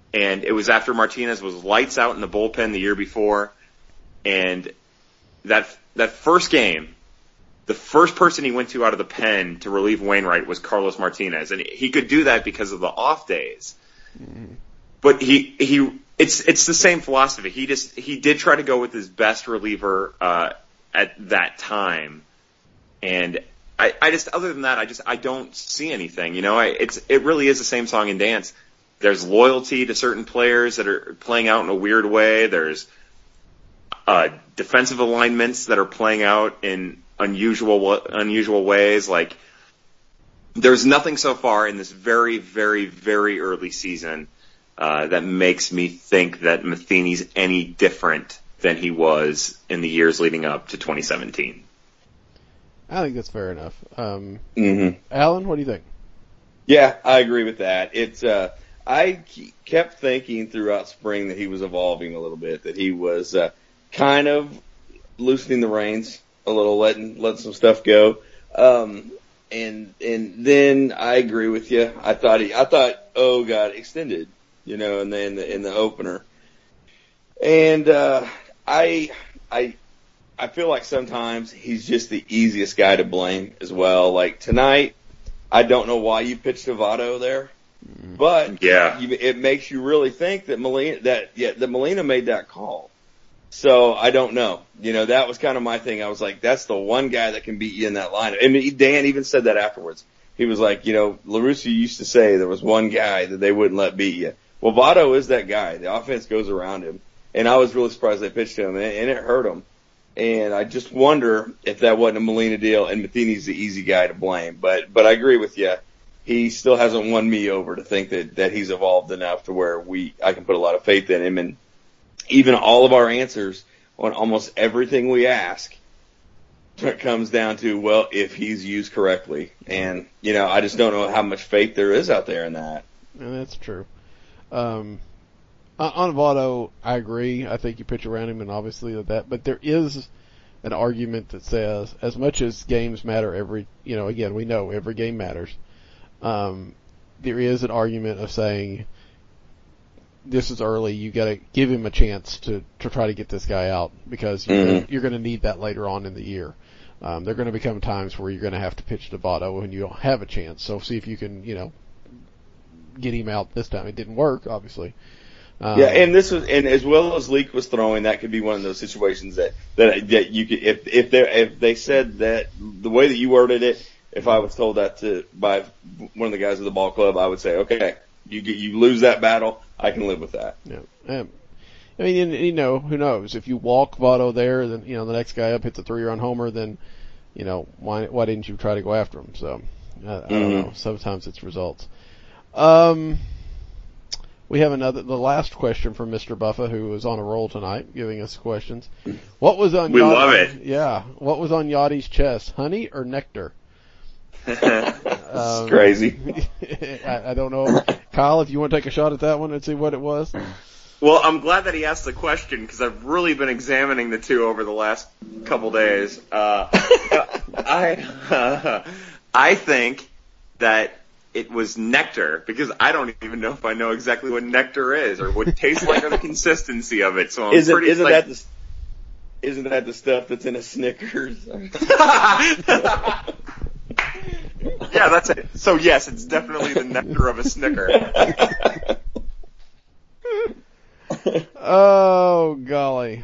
and it was after Martinez was lights out in the bullpen the year before, and that first game, the first person he went to out of the pen to relieve Wainwright was Carlos Martinez, and he could do that because of the off days. Mm-hmm. But it's the same philosophy. He did try to go with his best reliever at that time, and I just other than that I don't see anything. It really is the same song and dance. There's loyalty to certain players that are playing out in a weird way. There's defensive alignments that are playing out in unusual ways. Like, there's nothing so far in this very, very, very early season that makes me think that Matheny's any different than he was in the years leading up to 2017. I think that's fair enough. Mm-hmm. Alan, what do you think? Yeah, I agree with that. It's I kept thinking throughout spring that he was evolving a little bit, that he was kind of loosening the reins a little, letting some stuff go. And then I agree with you. I thought got extended, in the opener. And I feel like sometimes he's just the easiest guy to blame as well. Like tonight, I don't know why you pitched Votto there, but it makes you really think that Molina made that call. So I don't know. That was kind of my thing. I was like, that's the one guy that can beat you in that lineup. And Dan even said that afterwards. He was like, La Russa used to say there was one guy that they wouldn't let beat you. Well, Votto is that guy. The offense goes around him. And I was really surprised they pitched him, and it hurt him. And I just wonder if that wasn't a Molina deal, and Matheny's the easy guy to blame. But I agree with you. He still hasn't won me over to think that he's evolved enough to where I can put a lot of faith in him. And even all of our answers on almost everything we ask, it comes down to, well, if he's used correctly. And, I just don't know how much faith there is out there in that. And that's true. On Votto, I agree. I think you pitch around him and obviously that, but there is an argument that says, as much as games matter again, we know every game matters. There is an argument of saying, this is early, you gotta give him a chance to try to get this guy out, because you're gonna need that later on in the year. There are gonna become times where you're gonna have to pitch to Votto and you don't have a chance, so see if you can, get him out this time. It didn't work, obviously. And as well as Leake was throwing, that could be one of those situations that you could, if they said that the way that you worded it, if I was told that by one of the guys at the ball club, I would say, okay, you lose that battle, I can live with that. Yeah. I mean, who knows? If you walk Votto there, then, the next guy up hits a 3-run homer, then, why didn't you try to go after him? So, I don't know. Sometimes it's results. We have the last question from Mr. Buffa, who is on a roll tonight, giving us questions. What was on? We love it. Yeah. What was on Yachty's chest? Honey or nectar? It's crazy. I don't know. Kyle, if you want to take a shot at that one and see what it was. Well, I'm glad that he asked the question, because I've really been examining the two over the last couple days. I think that it was nectar, because I don't even know if I know exactly what nectar is or what it tastes like or the consistency of it. So isn't that the stuff that's in a Snickers? Yeah, that's it. So yes, it's definitely the nectar of a Snicker. Oh golly.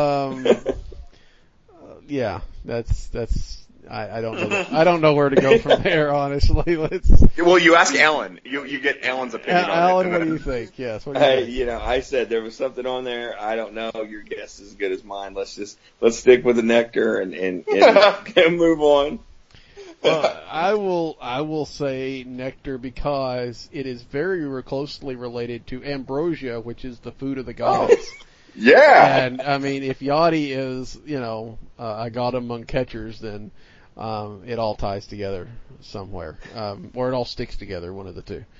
Yeah, that's. I don't know. I don't know where to go from there, honestly. Well, you ask Alan. You get Alan's opinion on it. Alan, what do you think? Yes. What do you think? I said there was something on there. I don't know. Your guess is as good as mine. Let's stick with the nectar and move on. Well, I will say nectar, because it is very closely related to ambrosia, which is the food of the gods. Oh, yeah. And I mean, if Yachty is, I got him among catchers, then it all ties together somewhere, or it all sticks together, one of the two.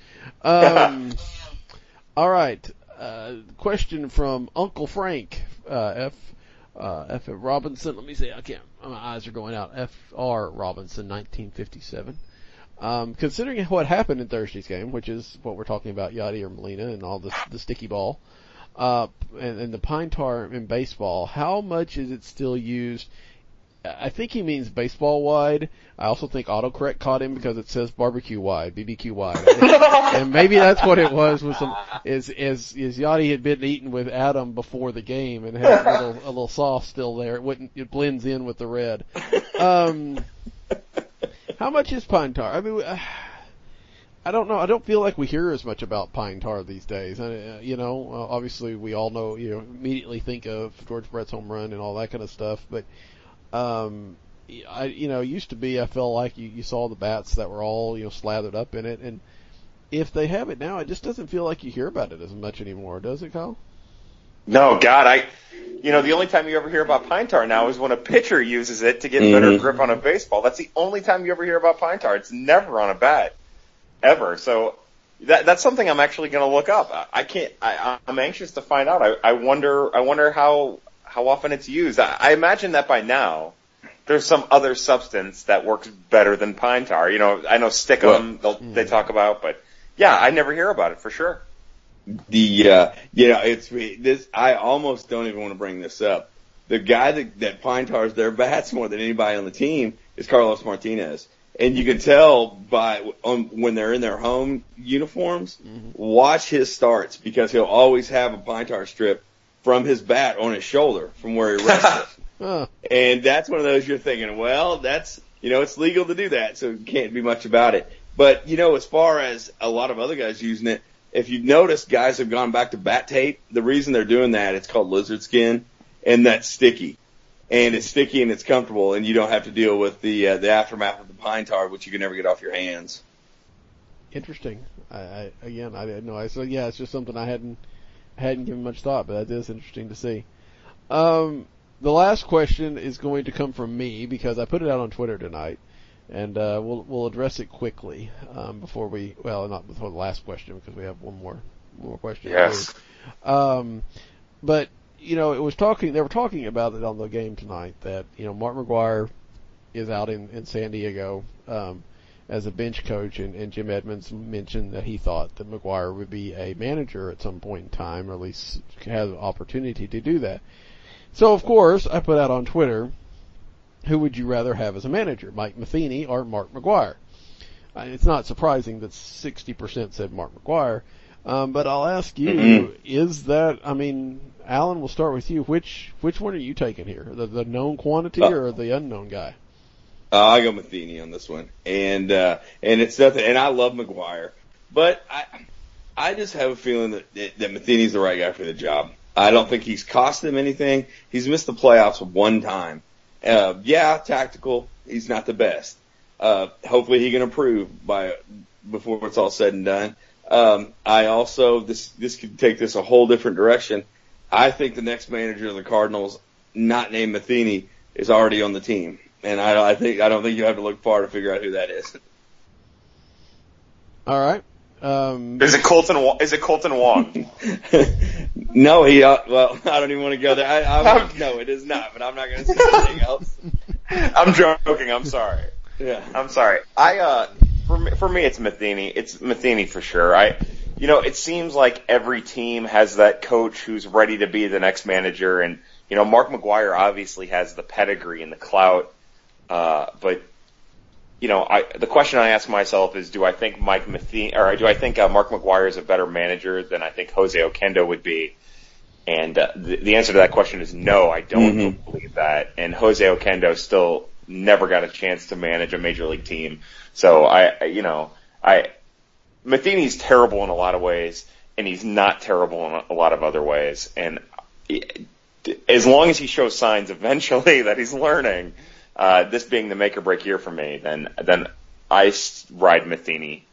All right. Question from Uncle Frank, F. Robinson. Let me see. My eyes are going out. F.R. Robinson, 1957. Considering what happened in Thursday's game, which is what we're talking about, Yadi or Molina and all the sticky ball, and the pine tar in baseball, how much is it still used? I think he means baseball wide. I also think autocorrect caught him because it says barbecue wide, BBQ wide. And maybe that's what it was with is Yachty had been eating with Adam before the game and had a little sauce still there. It blends in with the red. How much is pine tar? I mean, I don't know. I don't feel like we hear as much about pine tar these days. Obviously we all know, immediately think of George Brett's home run and all that kind of stuff, but used to be, I felt like you saw the bats that were all, slathered up in it, and if they have it now, it just doesn't feel like you hear about it as much anymore, does it, Kyle? No, God, the only time you ever hear about pine tar now is when a pitcher uses it to get better grip on a baseball. That's the only time you ever hear about pine tar. It's never on a bat, ever. So that's something I'm actually going to look up. I'm anxious to find out. I wonder how often it's used. I imagine that by now there's some other substance that works better than pine tar. I know stickum they talk about, but yeah, I never hear about it for sure. It's this. I almost don't even want to bring this up. The guy that pine tars their bats more than anybody on the team is Carlos Martinez. And you can tell when they're in their home uniforms, watch his starts because he'll always have a pine tar strip from his bat on his shoulder from where he rests. And that's one of those you're thinking, well, that's, it's legal to do that, so it can't be much about it. But, as far as a lot of other guys using it, if you've noticed, guys have gone back to bat tape. The reason they're doing that, it's called lizard skin, and that's sticky. And it's sticky and it's comfortable, and you don't have to deal with the aftermath of the pine tar, which you can never get off your hands. Interesting. I didn't know. So yeah, it's just something I hadn't given much thought, but that is interesting to see. The last question is going to come from me because I put it out on Twitter tonight, and we'll address it quickly not before the last question because we have one more question. Yes. But they were talking about it on the game tonight that Mark McGwire is out in San Diego as a bench coach, and Jim Edmonds mentioned that he thought that McGwire would be a manager at some point in time, or at least have the opportunity to do that. So, of course, I put out on Twitter, who would you rather have as a manager, Mike Matheny or Mark McGwire? It's not surprising that 60% said Mark McGwire, but I'll ask you, is that, Alan, we'll start with you. Which one are you taking here? The known quantity or the unknown guy? I go Matheny on this one, and it's nothing. And I love McGwire, but I just have a feeling that Matheny's the right guy for the job. I don't think he's cost them anything. He's missed the playoffs one time. Tactical. He's not the best. Hopefully he can improve before it's all said and done. I also this could take this a whole different direction. I think the next manager of the Cardinals, not named Matheny, is already on the team, and I don't think you have to look far to figure out who that is. All right. Is it Colton Wong? No, I don't even want to go there. No, it is not, but I'm not going to say anything else. I'm joking. I'm sorry. Yeah. I'm sorry. For me, it's Matheny. It's Matheny for sure. It seems like every team has that coach who's ready to be the next manager, and Mark McGwire obviously has the pedigree and the clout. But the question I ask myself is, do I think Mark McGwire is a better manager than I think Jose Oquendo would be? And the answer to that question is no, I don't believe that. And Jose Oquendo still never got a chance to manage a major league team. So Matheny's terrible in a lot of ways, and he's not terrible in a lot of other ways. And as long as he shows signs eventually that he's learning, this being the make or break year for me, then I ride Matheny.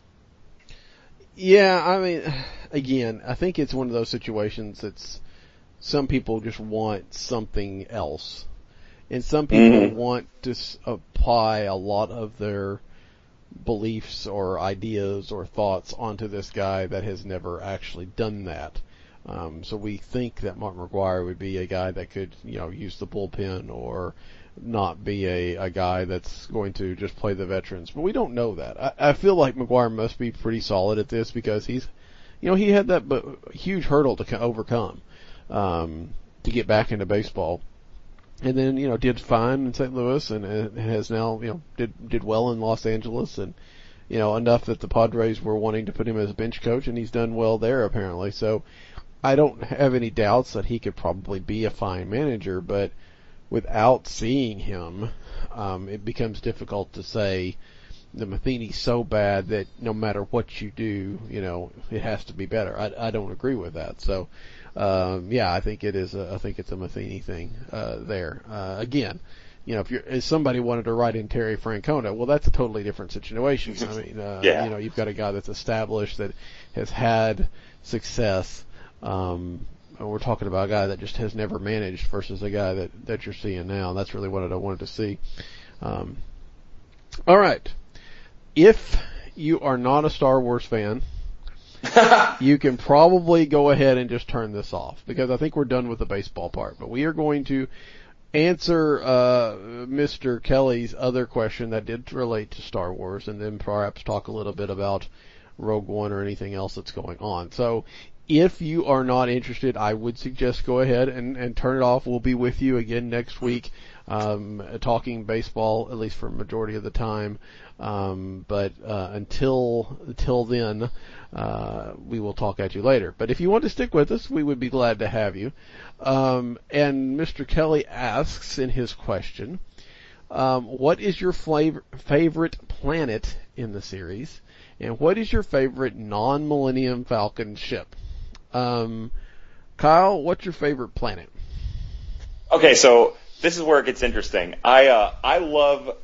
Yeah, again, I think it's one of those situations that's some people just want something else. And some people want to apply a lot of their beliefs or ideas or thoughts onto this guy that has never actually done that. So we think that Mark McGwire would be a guy that could, use the bullpen or not be a guy that's going to just play the veterans. But we don't know that. I feel like McGwire must be pretty solid at this because he's, he had that huge hurdle to overcome, to get back into baseball. And then, did fine in St. Louis and has now, did well in Los Angeles and, enough that the Padres were wanting to put him as a bench coach, and he's done well there apparently. So I don't have any doubts that he could probably be a fine manager, but without seeing him, it becomes difficult to say the Matheny's so bad that no matter what you do, it has to be better. I don't agree with that. So, I think it is. I think it's a Matheny thing there. Again, if somebody wanted to write in Terry Francona, well, that's a totally different situation. I mean, you've got a guy that's established that has had success. We're talking about a guy that just has never managed versus a guy that you're seeing now. And that's really what I wanted to see. All right. If you are not a Star Wars fan, you can probably go ahead and just turn this off because I think we're done with the baseball part. But we are going to answer Mr. Kelly's other question that did relate to Star Wars and then perhaps talk a little bit about Rogue One or anything else that's going on. So if you are not interested, I would suggest go ahead and turn it off. We'll be with you again next week, talking baseball, at least for a majority of the time. But until then, we will talk at you later. But if you want to stick with us, we would be glad to have you. And Mr. Kelly asks in his question, what is your favorite planet in the series? And what is your favorite non-Millennium Falcon ship? Kyle, what's your favorite planet? Okay, so this is where it gets interesting. I love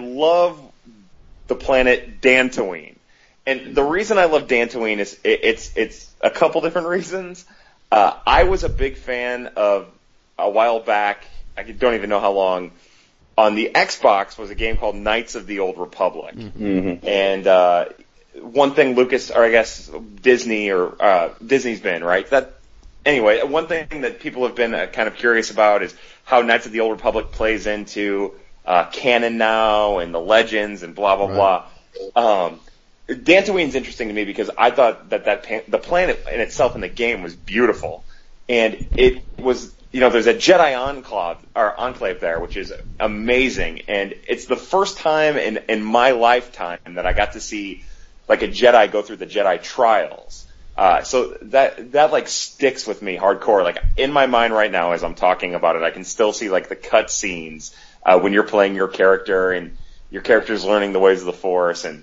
the planet Dantooine. And the reason I love Dantooine is it's a couple different reasons. I was a big fan of a while back, I don't even know how long, on the Xbox was a game called Knights of the Old Republic. Mm-hmm. And one thing Lucas, or I guess Disney or Disney's been, right? Anyway, one thing that people have been kind of curious about is how Knights of the Old Republic plays into canon now and the legends and blah, blah, blah. Dantooine's interesting to me because I thought that the planet in itself in the game was beautiful. And it was, there's a Jedi enclave there, which is amazing. And it's the first time in my lifetime that I got to see like a Jedi go through the Jedi trials. So that like sticks with me hardcore. Like in my mind right now as I'm talking about it, I can still see like the cut scenes, when you're playing your character and your character's learning the ways of the Force, and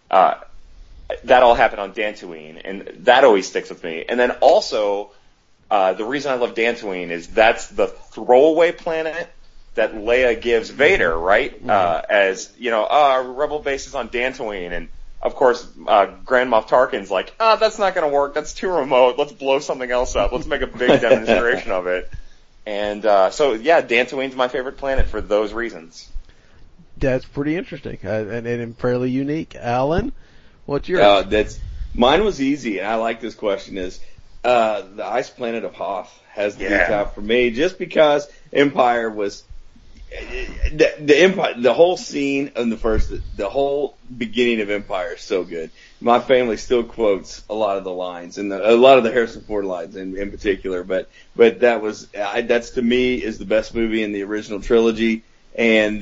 that all happened on Dantooine, and that always sticks with me. And then also, the reason I love Dantooine is that's the throwaway planet that Leia gives Vader, right? Mm-hmm. Our rebel base is on Dantooine, and of course, Grand Moff Tarkin's like, that's not going to work. That's too remote. Let's blow something else up. Let's make a big demonstration of it. And Dantooine's my favorite planet for those reasons. That's pretty interesting and fairly unique. Alan, what's yours? Mine was easy, and I like this question. Is the ice planet of Hoth has to be top for me, just because Empire was the Empire, the whole scene in the whole beginning of Empire is so good. My family still quotes a lot of the lines and a lot of the Harrison Ford lines in particular, but that's to me is the best movie in the original trilogy. And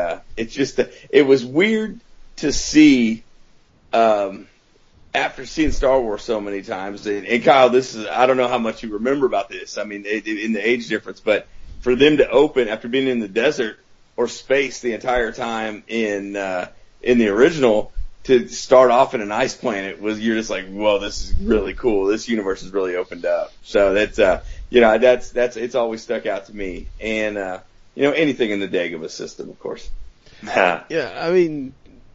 it was weird to see, after seeing Star Wars so many times, and Kyle, I don't know how much you remember about this. I mean, in the age difference, but for them to open after being in the desert or space the entire time in the original, to start off in an ice planet you're just like, whoa, this is really cool. This universe is really opened up. So that's it's always stuck out to me. And, anything in the Dagobah system, of course. Yeah, I mean,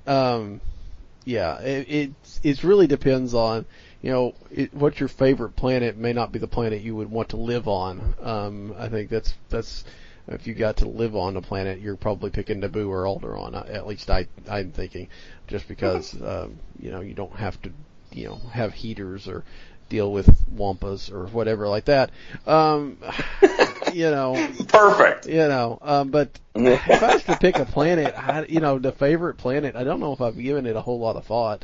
it really depends on, what your favorite planet may not be the planet you would want to live on. I think that's if you got to live on a planet, you're probably picking Naboo or Alderaan. At least I'm thinking, just because, you don't have to, have heaters or deal with wampas or whatever like that. You know. Perfect. You know, but if I was to pick a planet, the favorite planet, I don't know if I've given it a whole lot of thought.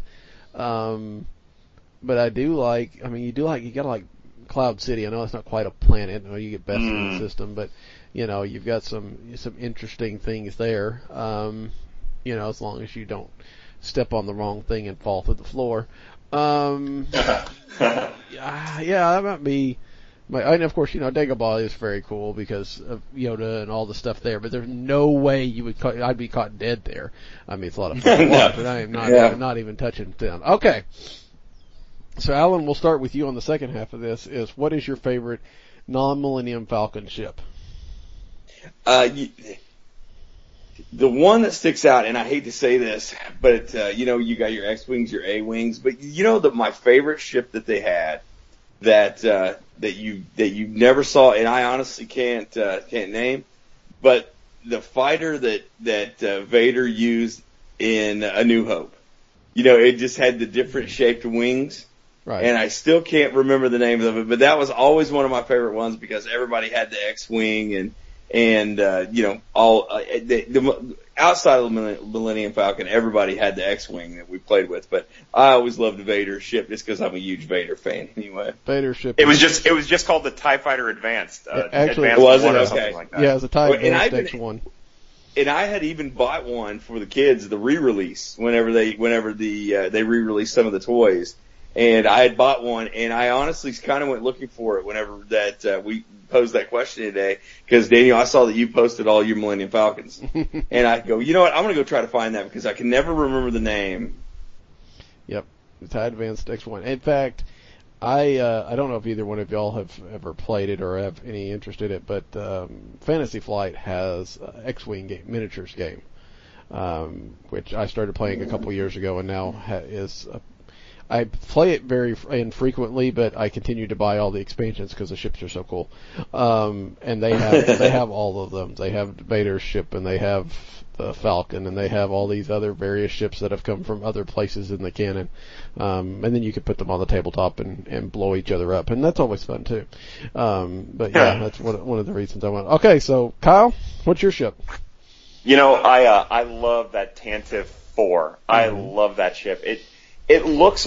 But I do like, you gotta like Cloud City. I know it's not quite a planet. I know you get best in the system, but, you've got some interesting things there. As long as you don't step on the wrong thing and fall through the floor. Yeah, that might be and of course, Dagobah is very cool because of Yoda and all the stuff there, but there's no way I'd be caught dead there. It's a lot of fun to watch, but I am not even touching down. Okay. So Alan, we'll start with you on the second half of this what is your favorite non-Millennium Falcon ship? The one that sticks out, and I hate to say this, but, you got your X-Wings, your A-Wings, but my favorite ship that they had that you never saw, and I honestly can't name, but the fighter that Vader used in A New Hope. It just had the different shaped wings. Right. And I still can't remember the name of it, but that was always one of my favorite ones because everybody had the X-Wing and all outside of the Millennium Falcon, everybody had the X-Wing that we played with. But I always loved the Vader ship just because I'm a huge Vader fan. Anyway, Vader ship. It was just called the TIE Fighter Advanced. Actually, Advanced was it? or Okay. something like that. Yeah, it was a TIE Advanced X1. And I had even bought one for the kids, the re-release, whenever they re-released some of the toys. And I had bought one, and I honestly kind of went looking for it whenever that we posed that question today. Because Daniel, I saw that you posted all your Millennium Falcons, and I go, you know what? I'm going to go try to find that because I can never remember the name. Yep, the TIE Advanced X1. In fact, I don't know if either one of y'all have ever played it or have any interest in it, but Fantasy Flight has X-Wing miniatures game, which I started playing a couple years ago, and now I play it very infrequently, but I continue to buy all the expansions because the ships are so cool. And they have all of them. They have Vader's ship, and they have the Falcon, and they have all these other various ships that have come from other places in the canon. And then you can put them on the tabletop and blow each other up, and that's always fun too. But yeah, that's one of the reasons I went. Okay, so Kyle, what's your ship? I love that Tantive 4. I love that ship. It looks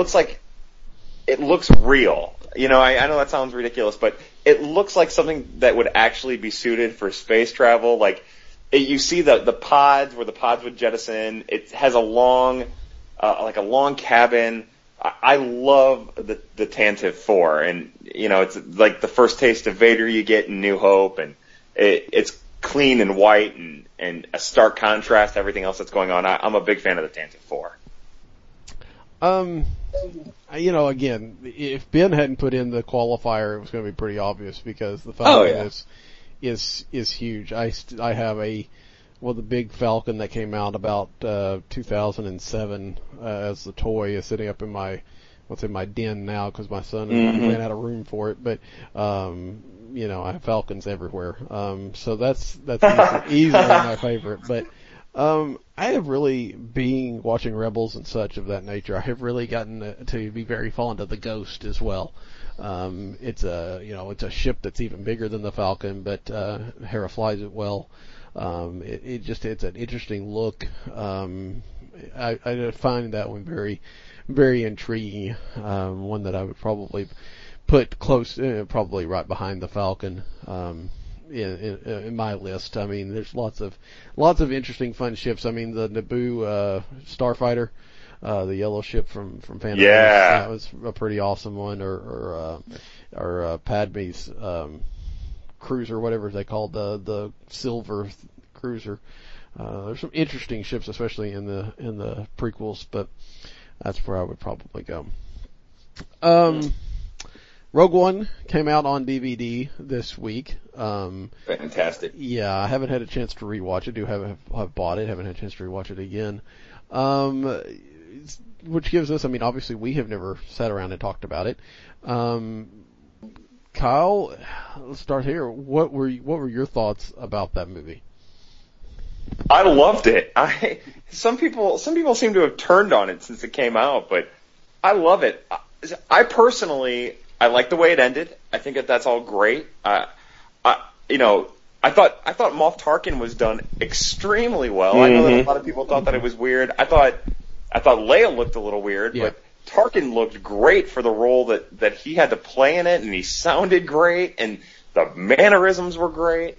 real. I know that sounds ridiculous, but it looks like something that would actually be suited for space travel. Like, you see the pods where the pods would jettison. It has a long cabin. I love the Tantive 4, and it's like the first taste of Vader you get in New Hope, and it's clean and white and a stark contrast to everything else that's going on. I'm a big fan of the Tantive 4. Again, if Ben hadn't put in the qualifier, it was going to be pretty obvious because the Falcon is huge. I have the big Falcon that came out about 2007 as the toy is sitting up in my den now because my son ran out of room for it. But I have Falcons everywhere. So that's easily my favorite. But I have really, being watching Rebels and such of that nature, I have really gotten to be very fond of the Ghost as well. It's a ship that's even bigger than the Falcon, but Hera flies it well. It's an interesting look. I find that one very, very intriguing. One that I would probably put close, probably right behind the Falcon. In my list. There's lots of interesting fun ships. The Naboo Starfighter, the yellow ship from Phantom Menace, that was a pretty awesome one. Or Padme's cruiser, whatever they called, the silver cruiser. There's some interesting ships, especially in the prequels, but that's where I would probably go. Rogue One came out on DVD this week. Fantastic. Yeah, I haven't had a chance to rewatch it. I've bought it. Haven't had a chance to rewatch it again. Which gives us, obviously we have never sat around and talked about it. Kyle, let's start here. What were your thoughts about that movie? I loved it. Some people seem to have turned on it since it came out, but I love it. I personally, I like the way it ended. I think that's all great. I thought Moff Tarkin was done extremely well. I know that a lot of people thought that it was weird. I thought Leia looked a little weird, but Tarkin looked great for the role that he had to play in it, and he sounded great, and the mannerisms were great.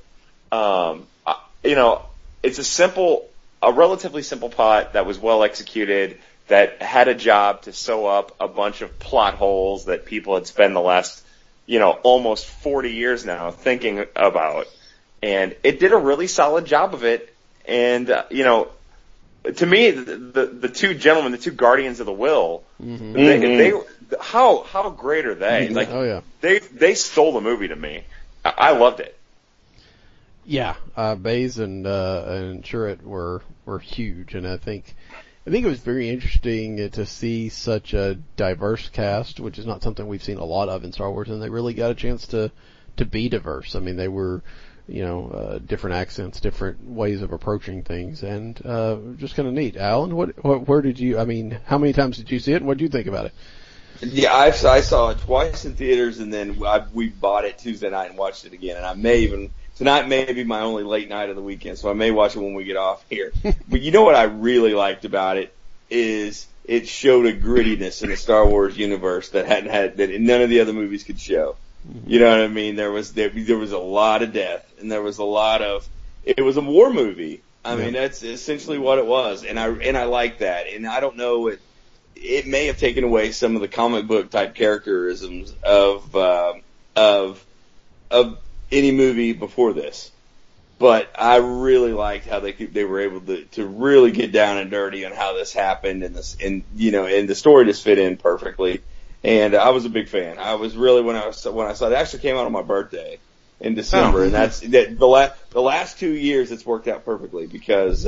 It's a relatively simple plot that was well executed, that had a job to sew up a bunch of plot holes that people had spent the last, almost 40 years now thinking about. And it did a really solid job of it. And, to me, the two gentlemen, the two guardians of the will, they how great are they? Like, they stole the movie to me. I loved it. Yeah, Baze and Chirrut were huge, and I think it was very interesting to see such a diverse cast, which is not something we've seen a lot of in Star Wars, and they really got a chance to be diverse. I mean, they were, different accents, different ways of approaching things, and just kind of neat. Alan, where did you? I mean, how many times did you see it, and what did you think about it? Yeah, I saw it twice in theaters, and then we bought it Tuesday night and watched it again, and tonight may be my only late night of the weekend, so I may watch it when we get off here. But you know what I really liked about it is it showed a grittiness in the Star Wars universe that that none of the other movies could show. You know what I mean? There was a lot of death, and it was a war movie. I mean, that's essentially what it was, and I like that. And I don't know, it may have taken away some of the comic book type characterisms of any movie before this, but I really liked how they were able to really get down and dirty on how this happened, and the story just fit in perfectly. And I was a big fan. I was really when I saw it. It actually came out on my birthday in December, and that's the last 2 years it's worked out perfectly because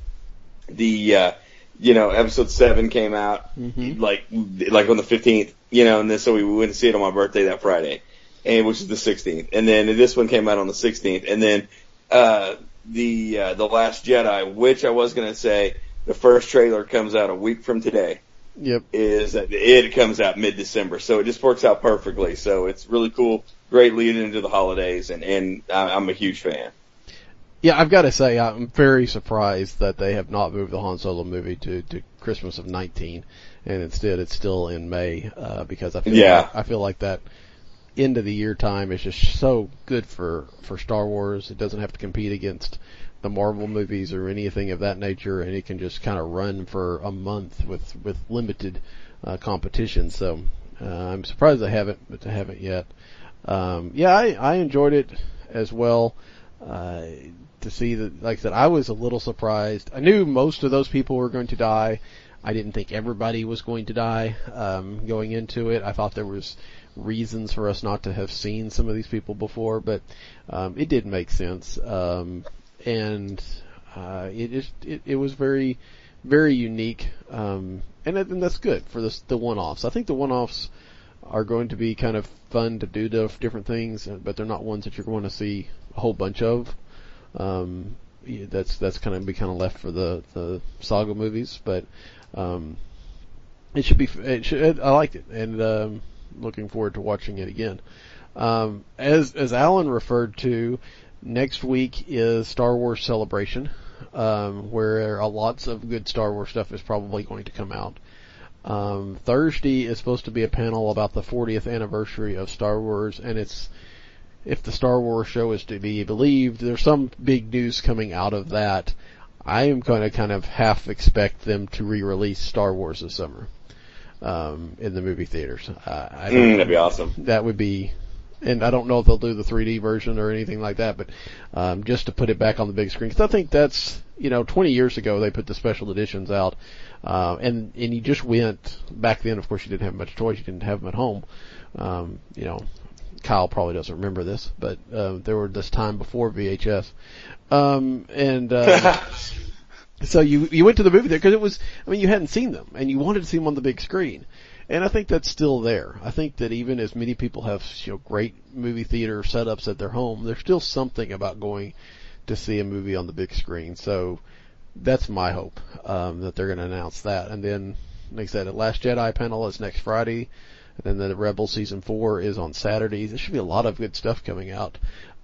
episode 7 came out like on the 15th, and then so we went to see it on my birthday that Friday, and which is the 16th, and then this one came out on the 16th, and then the Last Jedi, which I was gonna say the first trailer comes out a week from today. Yep. It comes out mid-December, so it just works out perfectly. So it's really cool, great leading into the holidays, and I'm a huge fan. Yeah, I've got to say, I'm very surprised that they have not moved the Han Solo movie to Christmas of 19, and instead it's still in May, because I feel like that end of the year time is just so good for Star Wars. It doesn't have to compete against the Marvel movies or anything of that nature, and it can just kind of run for a month with limited competition. So I'm surprised I haven't yet. I enjoyed it as well. To see that, like I said, I was a little surprised. I knew most of those people were going to die. I didn't think everybody was going to die going into it. I thought there was reasons for us not to have seen some of these people before, but it did make sense. And it was very, very unique, and that's good for the one-offs. I think the one-offs are going to be kind of fun to do different things, but they're not ones that you're going to see a whole bunch of. That's kind of left for the saga movies, but it should be. I liked it, and looking forward to watching it again. As Alan referred to, next week is Star Wars Celebration, where lots of good Star Wars stuff is probably going to come out. Thursday is supposed to be a panel about the 40th anniversary of Star Wars, and if the Star Wars show is to be believed, there's some big news coming out of that. I am going to kind of half expect them to re-release Star Wars this summer, in the movie theaters. That'd be awesome. That would be. And I don't know if they'll do the 3D version or anything like that, but just to put it back on the big screen. Because I think that's, 20 years ago they put the special editions out, and you just went, back then of course you didn't have much choice, you didn't have them at home. Kyle probably doesn't remember this, but there were this time before VHS. So you went to the movie there because you hadn't seen them, and you wanted to see them on the big screen. And I think that's still there. I think that even as many people have, great movie theater setups at their home, there's still something about going to see a movie on the big screen. So that's my hope, that they're going to announce that. And then, like I said, the Last Jedi panel is next Friday. And then the Rebel season 4 is on Saturdays. There should be a lot of good stuff coming out.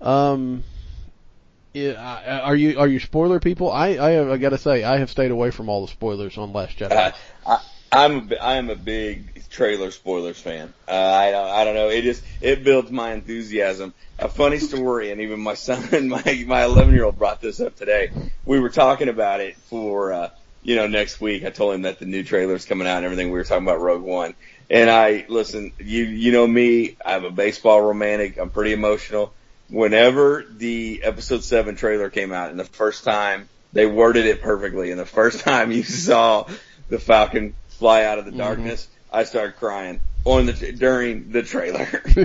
Yeah, are you spoiler people? I gotta say, I have stayed away from all the spoilers on Last Jedi. I am a big trailer spoilers fan. I don't know. It builds my enthusiasm. A funny story, and even my son, my 11-year-old brought this up today. We were talking about it for, next week. I told him that the new trailer's coming out and everything. We were talking about Rogue One. And listen, you know me, I'm a baseball romantic. I'm pretty emotional. Whenever the episode 7 trailer came out, and the first time they worded it perfectly, and the first time you saw the Falcon fly out of the darkness, I started crying during the trailer.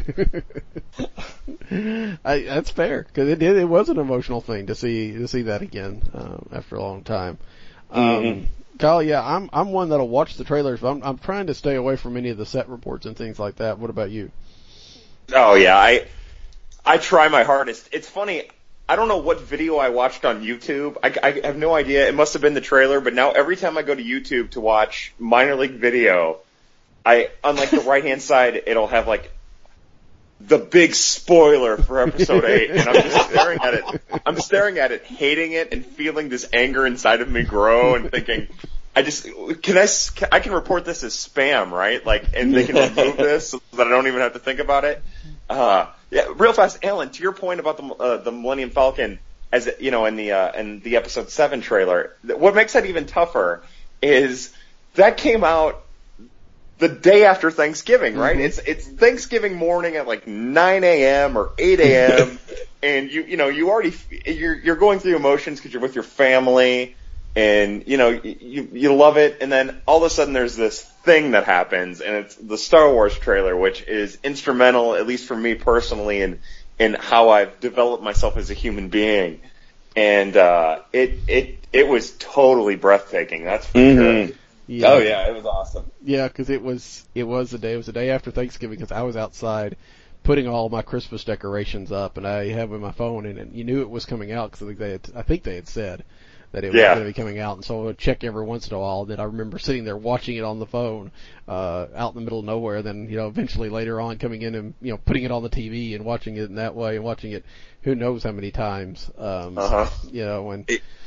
That's fair, because it was an emotional thing to see that again after a long time. Kyle, yeah, I'm one that'll watch the trailers, but I'm trying to stay away from any of the set reports and things like that. What about you? Oh yeah, I try my hardest. It's funny, I don't know what video I watched on YouTube. I have no idea. It must have been the trailer, but now every time I go to YouTube to watch minor league video, on like the right-hand side, it'll have like the big spoiler for episode 8, and I'm just staring at it. I'm staring at it, hating it, and feeling this anger inside of me grow, and thinking, I can report this as spam, right? Like, and they can remove this so that I don't even have to think about it. Yeah, real fast, Alan, to your point about the Millennium Falcon, as in the episode 7 trailer, what makes that even tougher is that came out the day after Thanksgiving, right? It's Thanksgiving morning at like 9 a.m. or 8 a.m. and you're going through emotions because you're with your family, and you love it, and then all of a sudden there's this thing that happens, and it's the Star Wars trailer, which is instrumental, at least for me personally, in how I've developed myself as a human being, and it was totally breathtaking. That's for sure. Yeah. Oh yeah, it was awesome. Yeah, because it was the day after Thanksgiving, because I was outside putting all my Christmas decorations up, and I had with my phone, and you knew it was coming out because I think they had said that it was going to be coming out, and so I would check every once in a while. Then I remember sitting there watching it on the phone, out in the middle of nowhere. Then eventually later on coming in and putting it on the TV and watching it in that way, and watching it who knows how many times. When.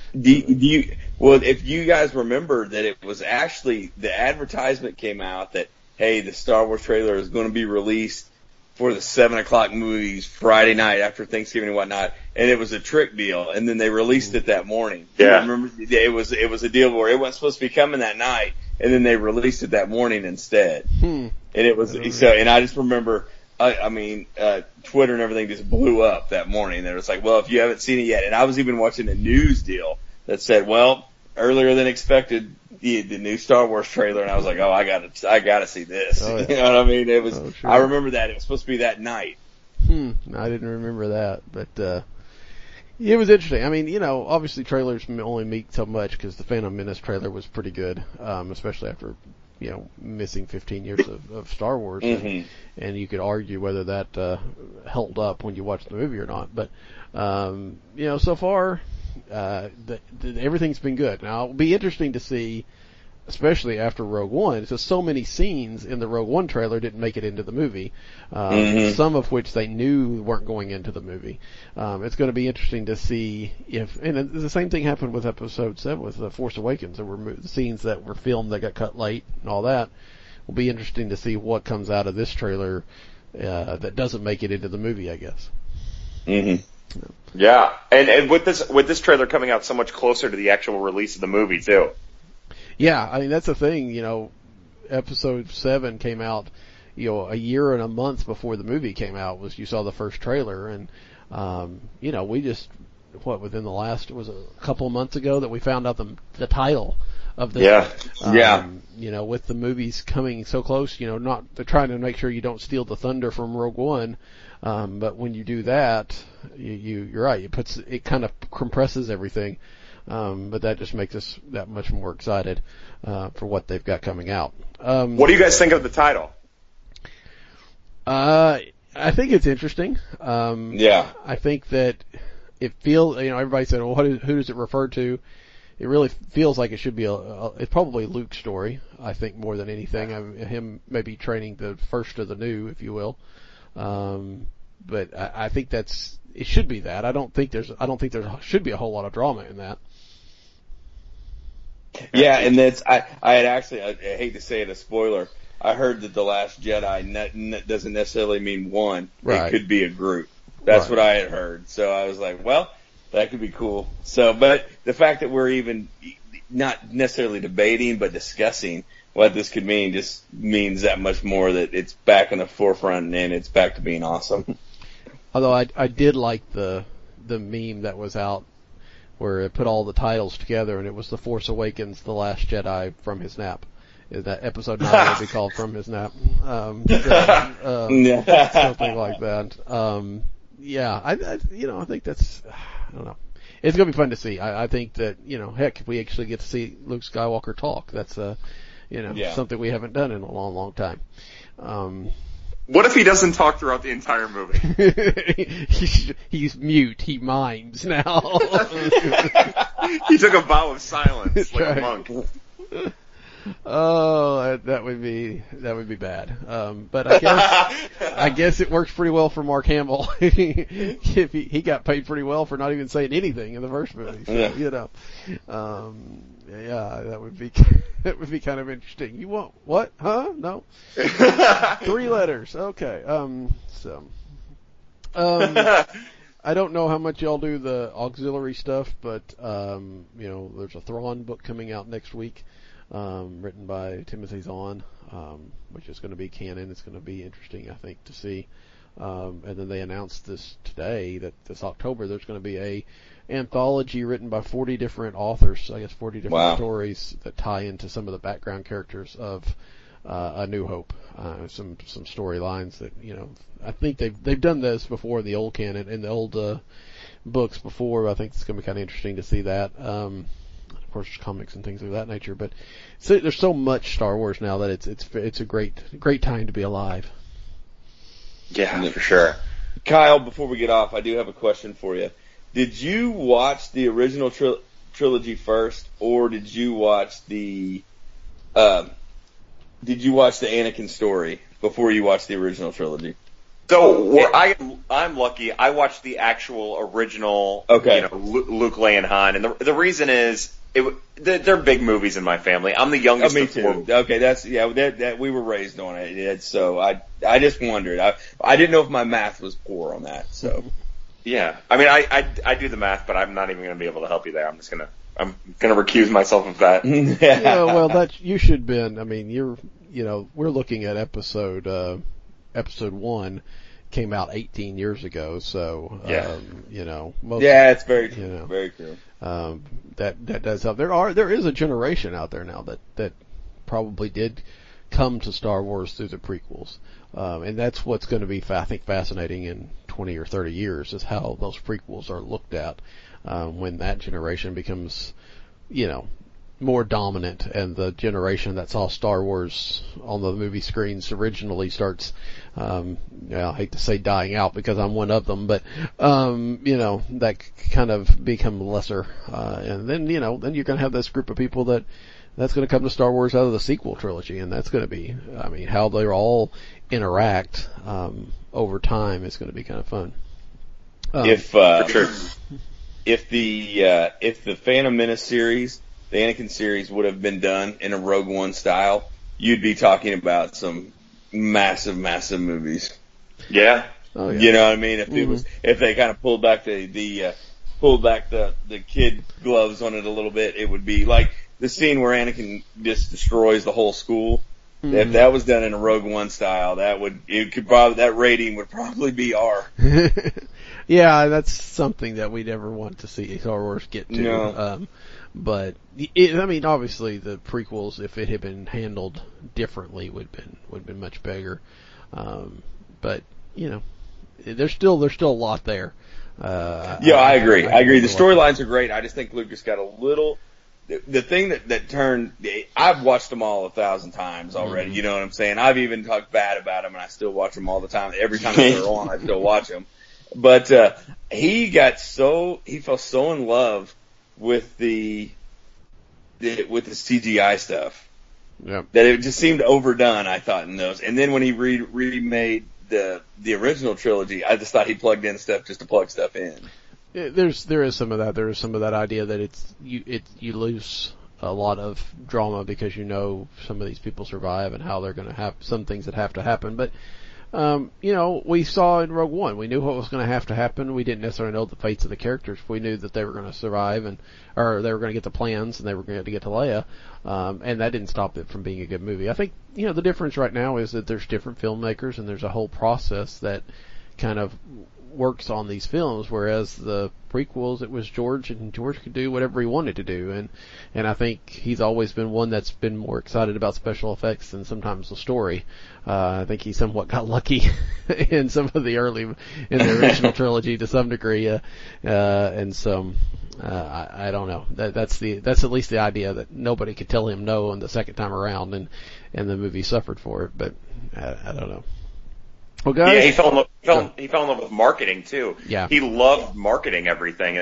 If you guys remember that it was actually the advertisement came out that, hey, the Star Wars trailer is going to be released for the 7:00 movies Friday night after Thanksgiving and whatnot, and it was a trick deal, and then they released it that morning. Yeah. Remember, it was a deal where it wasn't supposed to be coming that night, and then they released it that morning instead. And it was, and I just remember, Twitter and everything just blew up that morning. They was like, well, if you haven't seen it yet, and I was even watching a news deal that said, well, earlier than expected, the new Star Wars trailer, and I was like, oh, I gotta see this. Oh, yeah. You know what I mean? It was, sure. I remember that. It was supposed to be that night. I didn't remember that, but, it was interesting. I mean, obviously trailers only mean so much, because the Phantom Menace trailer was pretty good, especially after, missing 15 years of Star Wars, and you could argue whether that, held up when you watched the movie or not, but, so far, everything's been good. Now, it'll be interesting to see, especially after Rogue One, so many scenes in the Rogue One trailer didn't make it into the movie, some of which they knew weren't going into the movie. It's going to be interesting to see and the same thing happened with Episode 7 with The Force Awakens. There were scenes that were filmed that got cut late and all that. It'll be interesting to see what comes out of this trailer that doesn't make it into the movie, I guess. Yeah, and with this trailer coming out so much closer to the actual release of the movie too. Yeah, I mean that's the thing. Episode 7 came out, a year and a month before the movie came out. You saw the first trailer, and we just within the last, it was a couple of months ago that we found out the title of this. With the movies coming so close, they're trying to make sure you don't steal the thunder from Rogue One. But when you do that, you're right. It kind of compresses everything. But that just makes us that much more excited, for what they've got coming out. What do you guys think of the title? I think it's interesting. I think that it feels, everybody said, well, who does it refer to? it really feels like it should be it's probably Luke's story, I think, more than anything. Him maybe training the first of the new, if you will. But I think it should be that. I don't think there should be a whole lot of drama in that. Yeah, and I hate to say it, a spoiler. I heard that The Last Jedi doesn't necessarily mean one. Right. It could be a group. That's what I had heard. So I was like, well, that could be cool. So, but the fact that we're even not necessarily debating, but discussing what this could mean just means that much more that it's back in the forefront and it's back to being awesome. Although I did like the meme that was out where it put all the titles together and it was The Force Awakens, The Last Jedi from his nap. That episode 9 would be called From His Nap. Something like that. I think that's, I don't know. It's gonna be fun to see. I think that, heck, if we actually get to see Luke Skywalker talk, that's, something we haven't done in a long, long time. What if he doesn't talk throughout the entire movie? He's mute. He mimes now. He took a vow of silence like a monk. Oh, that would be bad. But I guess it works pretty well for Mark Hamill. If he got paid pretty well for not even saying anything in the first movie. So, that would be kind of interesting. You want what? Huh? No. 3 letters. Okay. I don't know how much y'all do the auxiliary stuff, but there's a Thrawn book coming out next week. Written by Timothy Zahn, which is going to be canon. It's going to be interesting, I think, to see. And then they announced this today that this October there's going to be a anthology written by 40 different authors, I guess 40 different stories that tie into some of the background characters of A New Hope. Some storylines that, I think they've done this before in the old canon, in the old books before. I think it's going to be kind of interesting to see that. Of course, there's comics and things of that nature, but there's so much Star Wars now that it's a great time to be alive. Yeah, for sure. Kyle, before we get off, I do have a question for you. Did you watch the original trilogy first, or did you watch the Anakin story before you watched the original trilogy? So I'm lucky. I watched the actual original, Luke, Leia, and Han, and the reason is they're big movies in my family. I'm the youngest. Me too. Okay, that we were raised on it. So I just wondered. I didn't know if my math was poor on that. So yeah, I mean I do the math, but I'm not even going to be able to help you there. I'm gonna recuse myself of that. Yeah, well, that you should been. I mean, we're looking at episode 1 came out 18 years ago, so it's very true. Very true. That does help. There is a generation out there now that probably did come to Star Wars through the prequels, and that's what's going to be, I think, fascinating in 20 or 30 years is how those prequels are looked at when that generation becomes, more dominant, and the generation that saw Star Wars on the movie screens originally starts, I hate to say dying out because I'm one of them, but, that kind of become lesser, and then you're going to have this group of people that's going to come to Star Wars out of the sequel trilogy, and that's going to be, how they all interact, over time is going to be kind of fun. If the Phantom Menace series, the Anakin series, would have been done in a Rogue One style, you'd be talking about some massive, massive movies. Yeah. Oh, yeah. You know what I mean? If they kind of pulled back the kid gloves on it a little bit, it would be like the scene where Anakin just destroys the whole school. Mm-hmm. If that was done in a Rogue One style, that rating would probably be R. Yeah, that's something that we never want to see Star Wars get to. No. But obviously the prequels, if it had been handled differently, would have been much bigger. But there's still a lot there. I agree. The storylines are great. I just think Lucas got a little. The thing that turned. I've watched them all 1,000 times already. Mm-hmm. You know what I'm saying? I've even talked bad about them, and I still watch them all the time. Every time they're on, I still watch them. But he fell so in love with the with the CGI stuff. Yeah. That it just seemed overdone, I thought, in those. And then when he remade the original trilogy, I just thought he plugged in stuff just to plug stuff in. There is some of that. There is some of that idea that you lose a lot of drama because you know some of these people survive and how they're going to have some things that have to happen. But we saw in Rogue One, we knew what was going to have to happen. We didn't necessarily know the fates of the characters. We knew that they were going to survive or they were going to get the plans and they were going to get to Leia. And that didn't stop it from being a good movie. I think, the difference right now is that there's different filmmakers and there's a whole process that kind of works on these films, whereas the prequels, it was George, and George could do whatever he wanted to do, and I think he's always been one that's been more excited about special effects than sometimes the story. I think he somewhat got lucky in some of the in the original trilogy to some degree, and so I don't know. That's at least the idea that nobody could tell him no on the second time around, and the movie suffered for it, but I don't know. Well, guys, yeah, he fell in love with marketing too. Yeah. He loved marketing everything.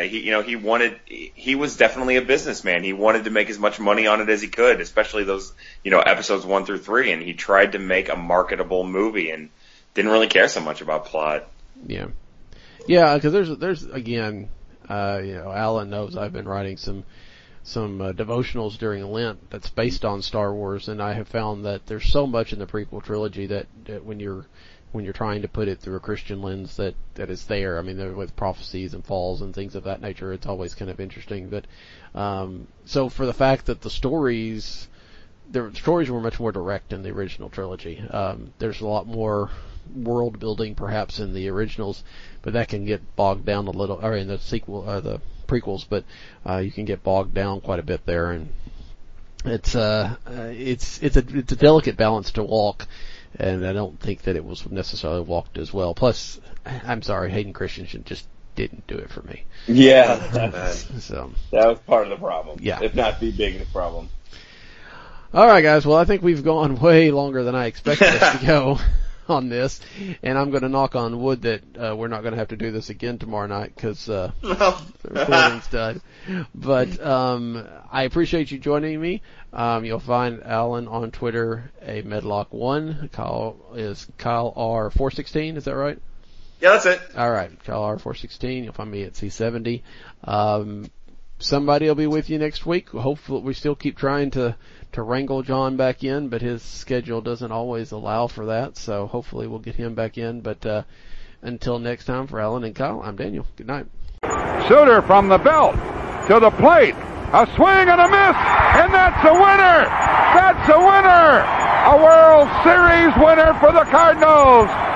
He was definitely a businessman. He wanted to make as much money on it as he could, especially those, episodes 1 through 3, and he tried to make a marketable movie and didn't really care so much about plot. Yeah. Yeah, because there's again, Alan knows I've been writing some devotionals during Lent that's based on Star Wars, and I have found that there's so much in the prequel trilogy that when you're trying to put it through a Christian lens that is there. I mean, with prophecies and falls and things of that nature, it's always kind of interesting. But so for the fact that the stories were much more direct in the original trilogy, there's a lot more world building perhaps in the originals, but that can get bogged down a little, or in the the prequels, but you can get bogged down quite a bit there, and it's a delicate balance to walk. And I don't think that it was necessarily walked as well. Plus, I'm sorry, Hayden Christensen just didn't do it for me. Yeah. So that was part of the problem. Yeah. If not the biggest problem. All right, guys. Well, I think we've gone way longer than I expected us to go on this. And I'm going to knock on wood that we're not going to have to do this again tomorrow night because the recording's done. But I appreciate you joining me. You'll find Alan on Twitter, a Medlock1. Kyle is Kyle R416. Is that right? Yeah, that's it. All right, Kyle R416. You'll find me at C70. Somebody will be with you next week. Hopefully, we still keep trying to wrangle John back in, but his schedule doesn't always allow for that. So hopefully, we'll get him back in. But until next time, for Alan and Kyle, I'm Daniel. Good night. Suter from the belt to the plate. A swing and a miss, and that's a winner! That's a winner! A World Series winner for the Cardinals!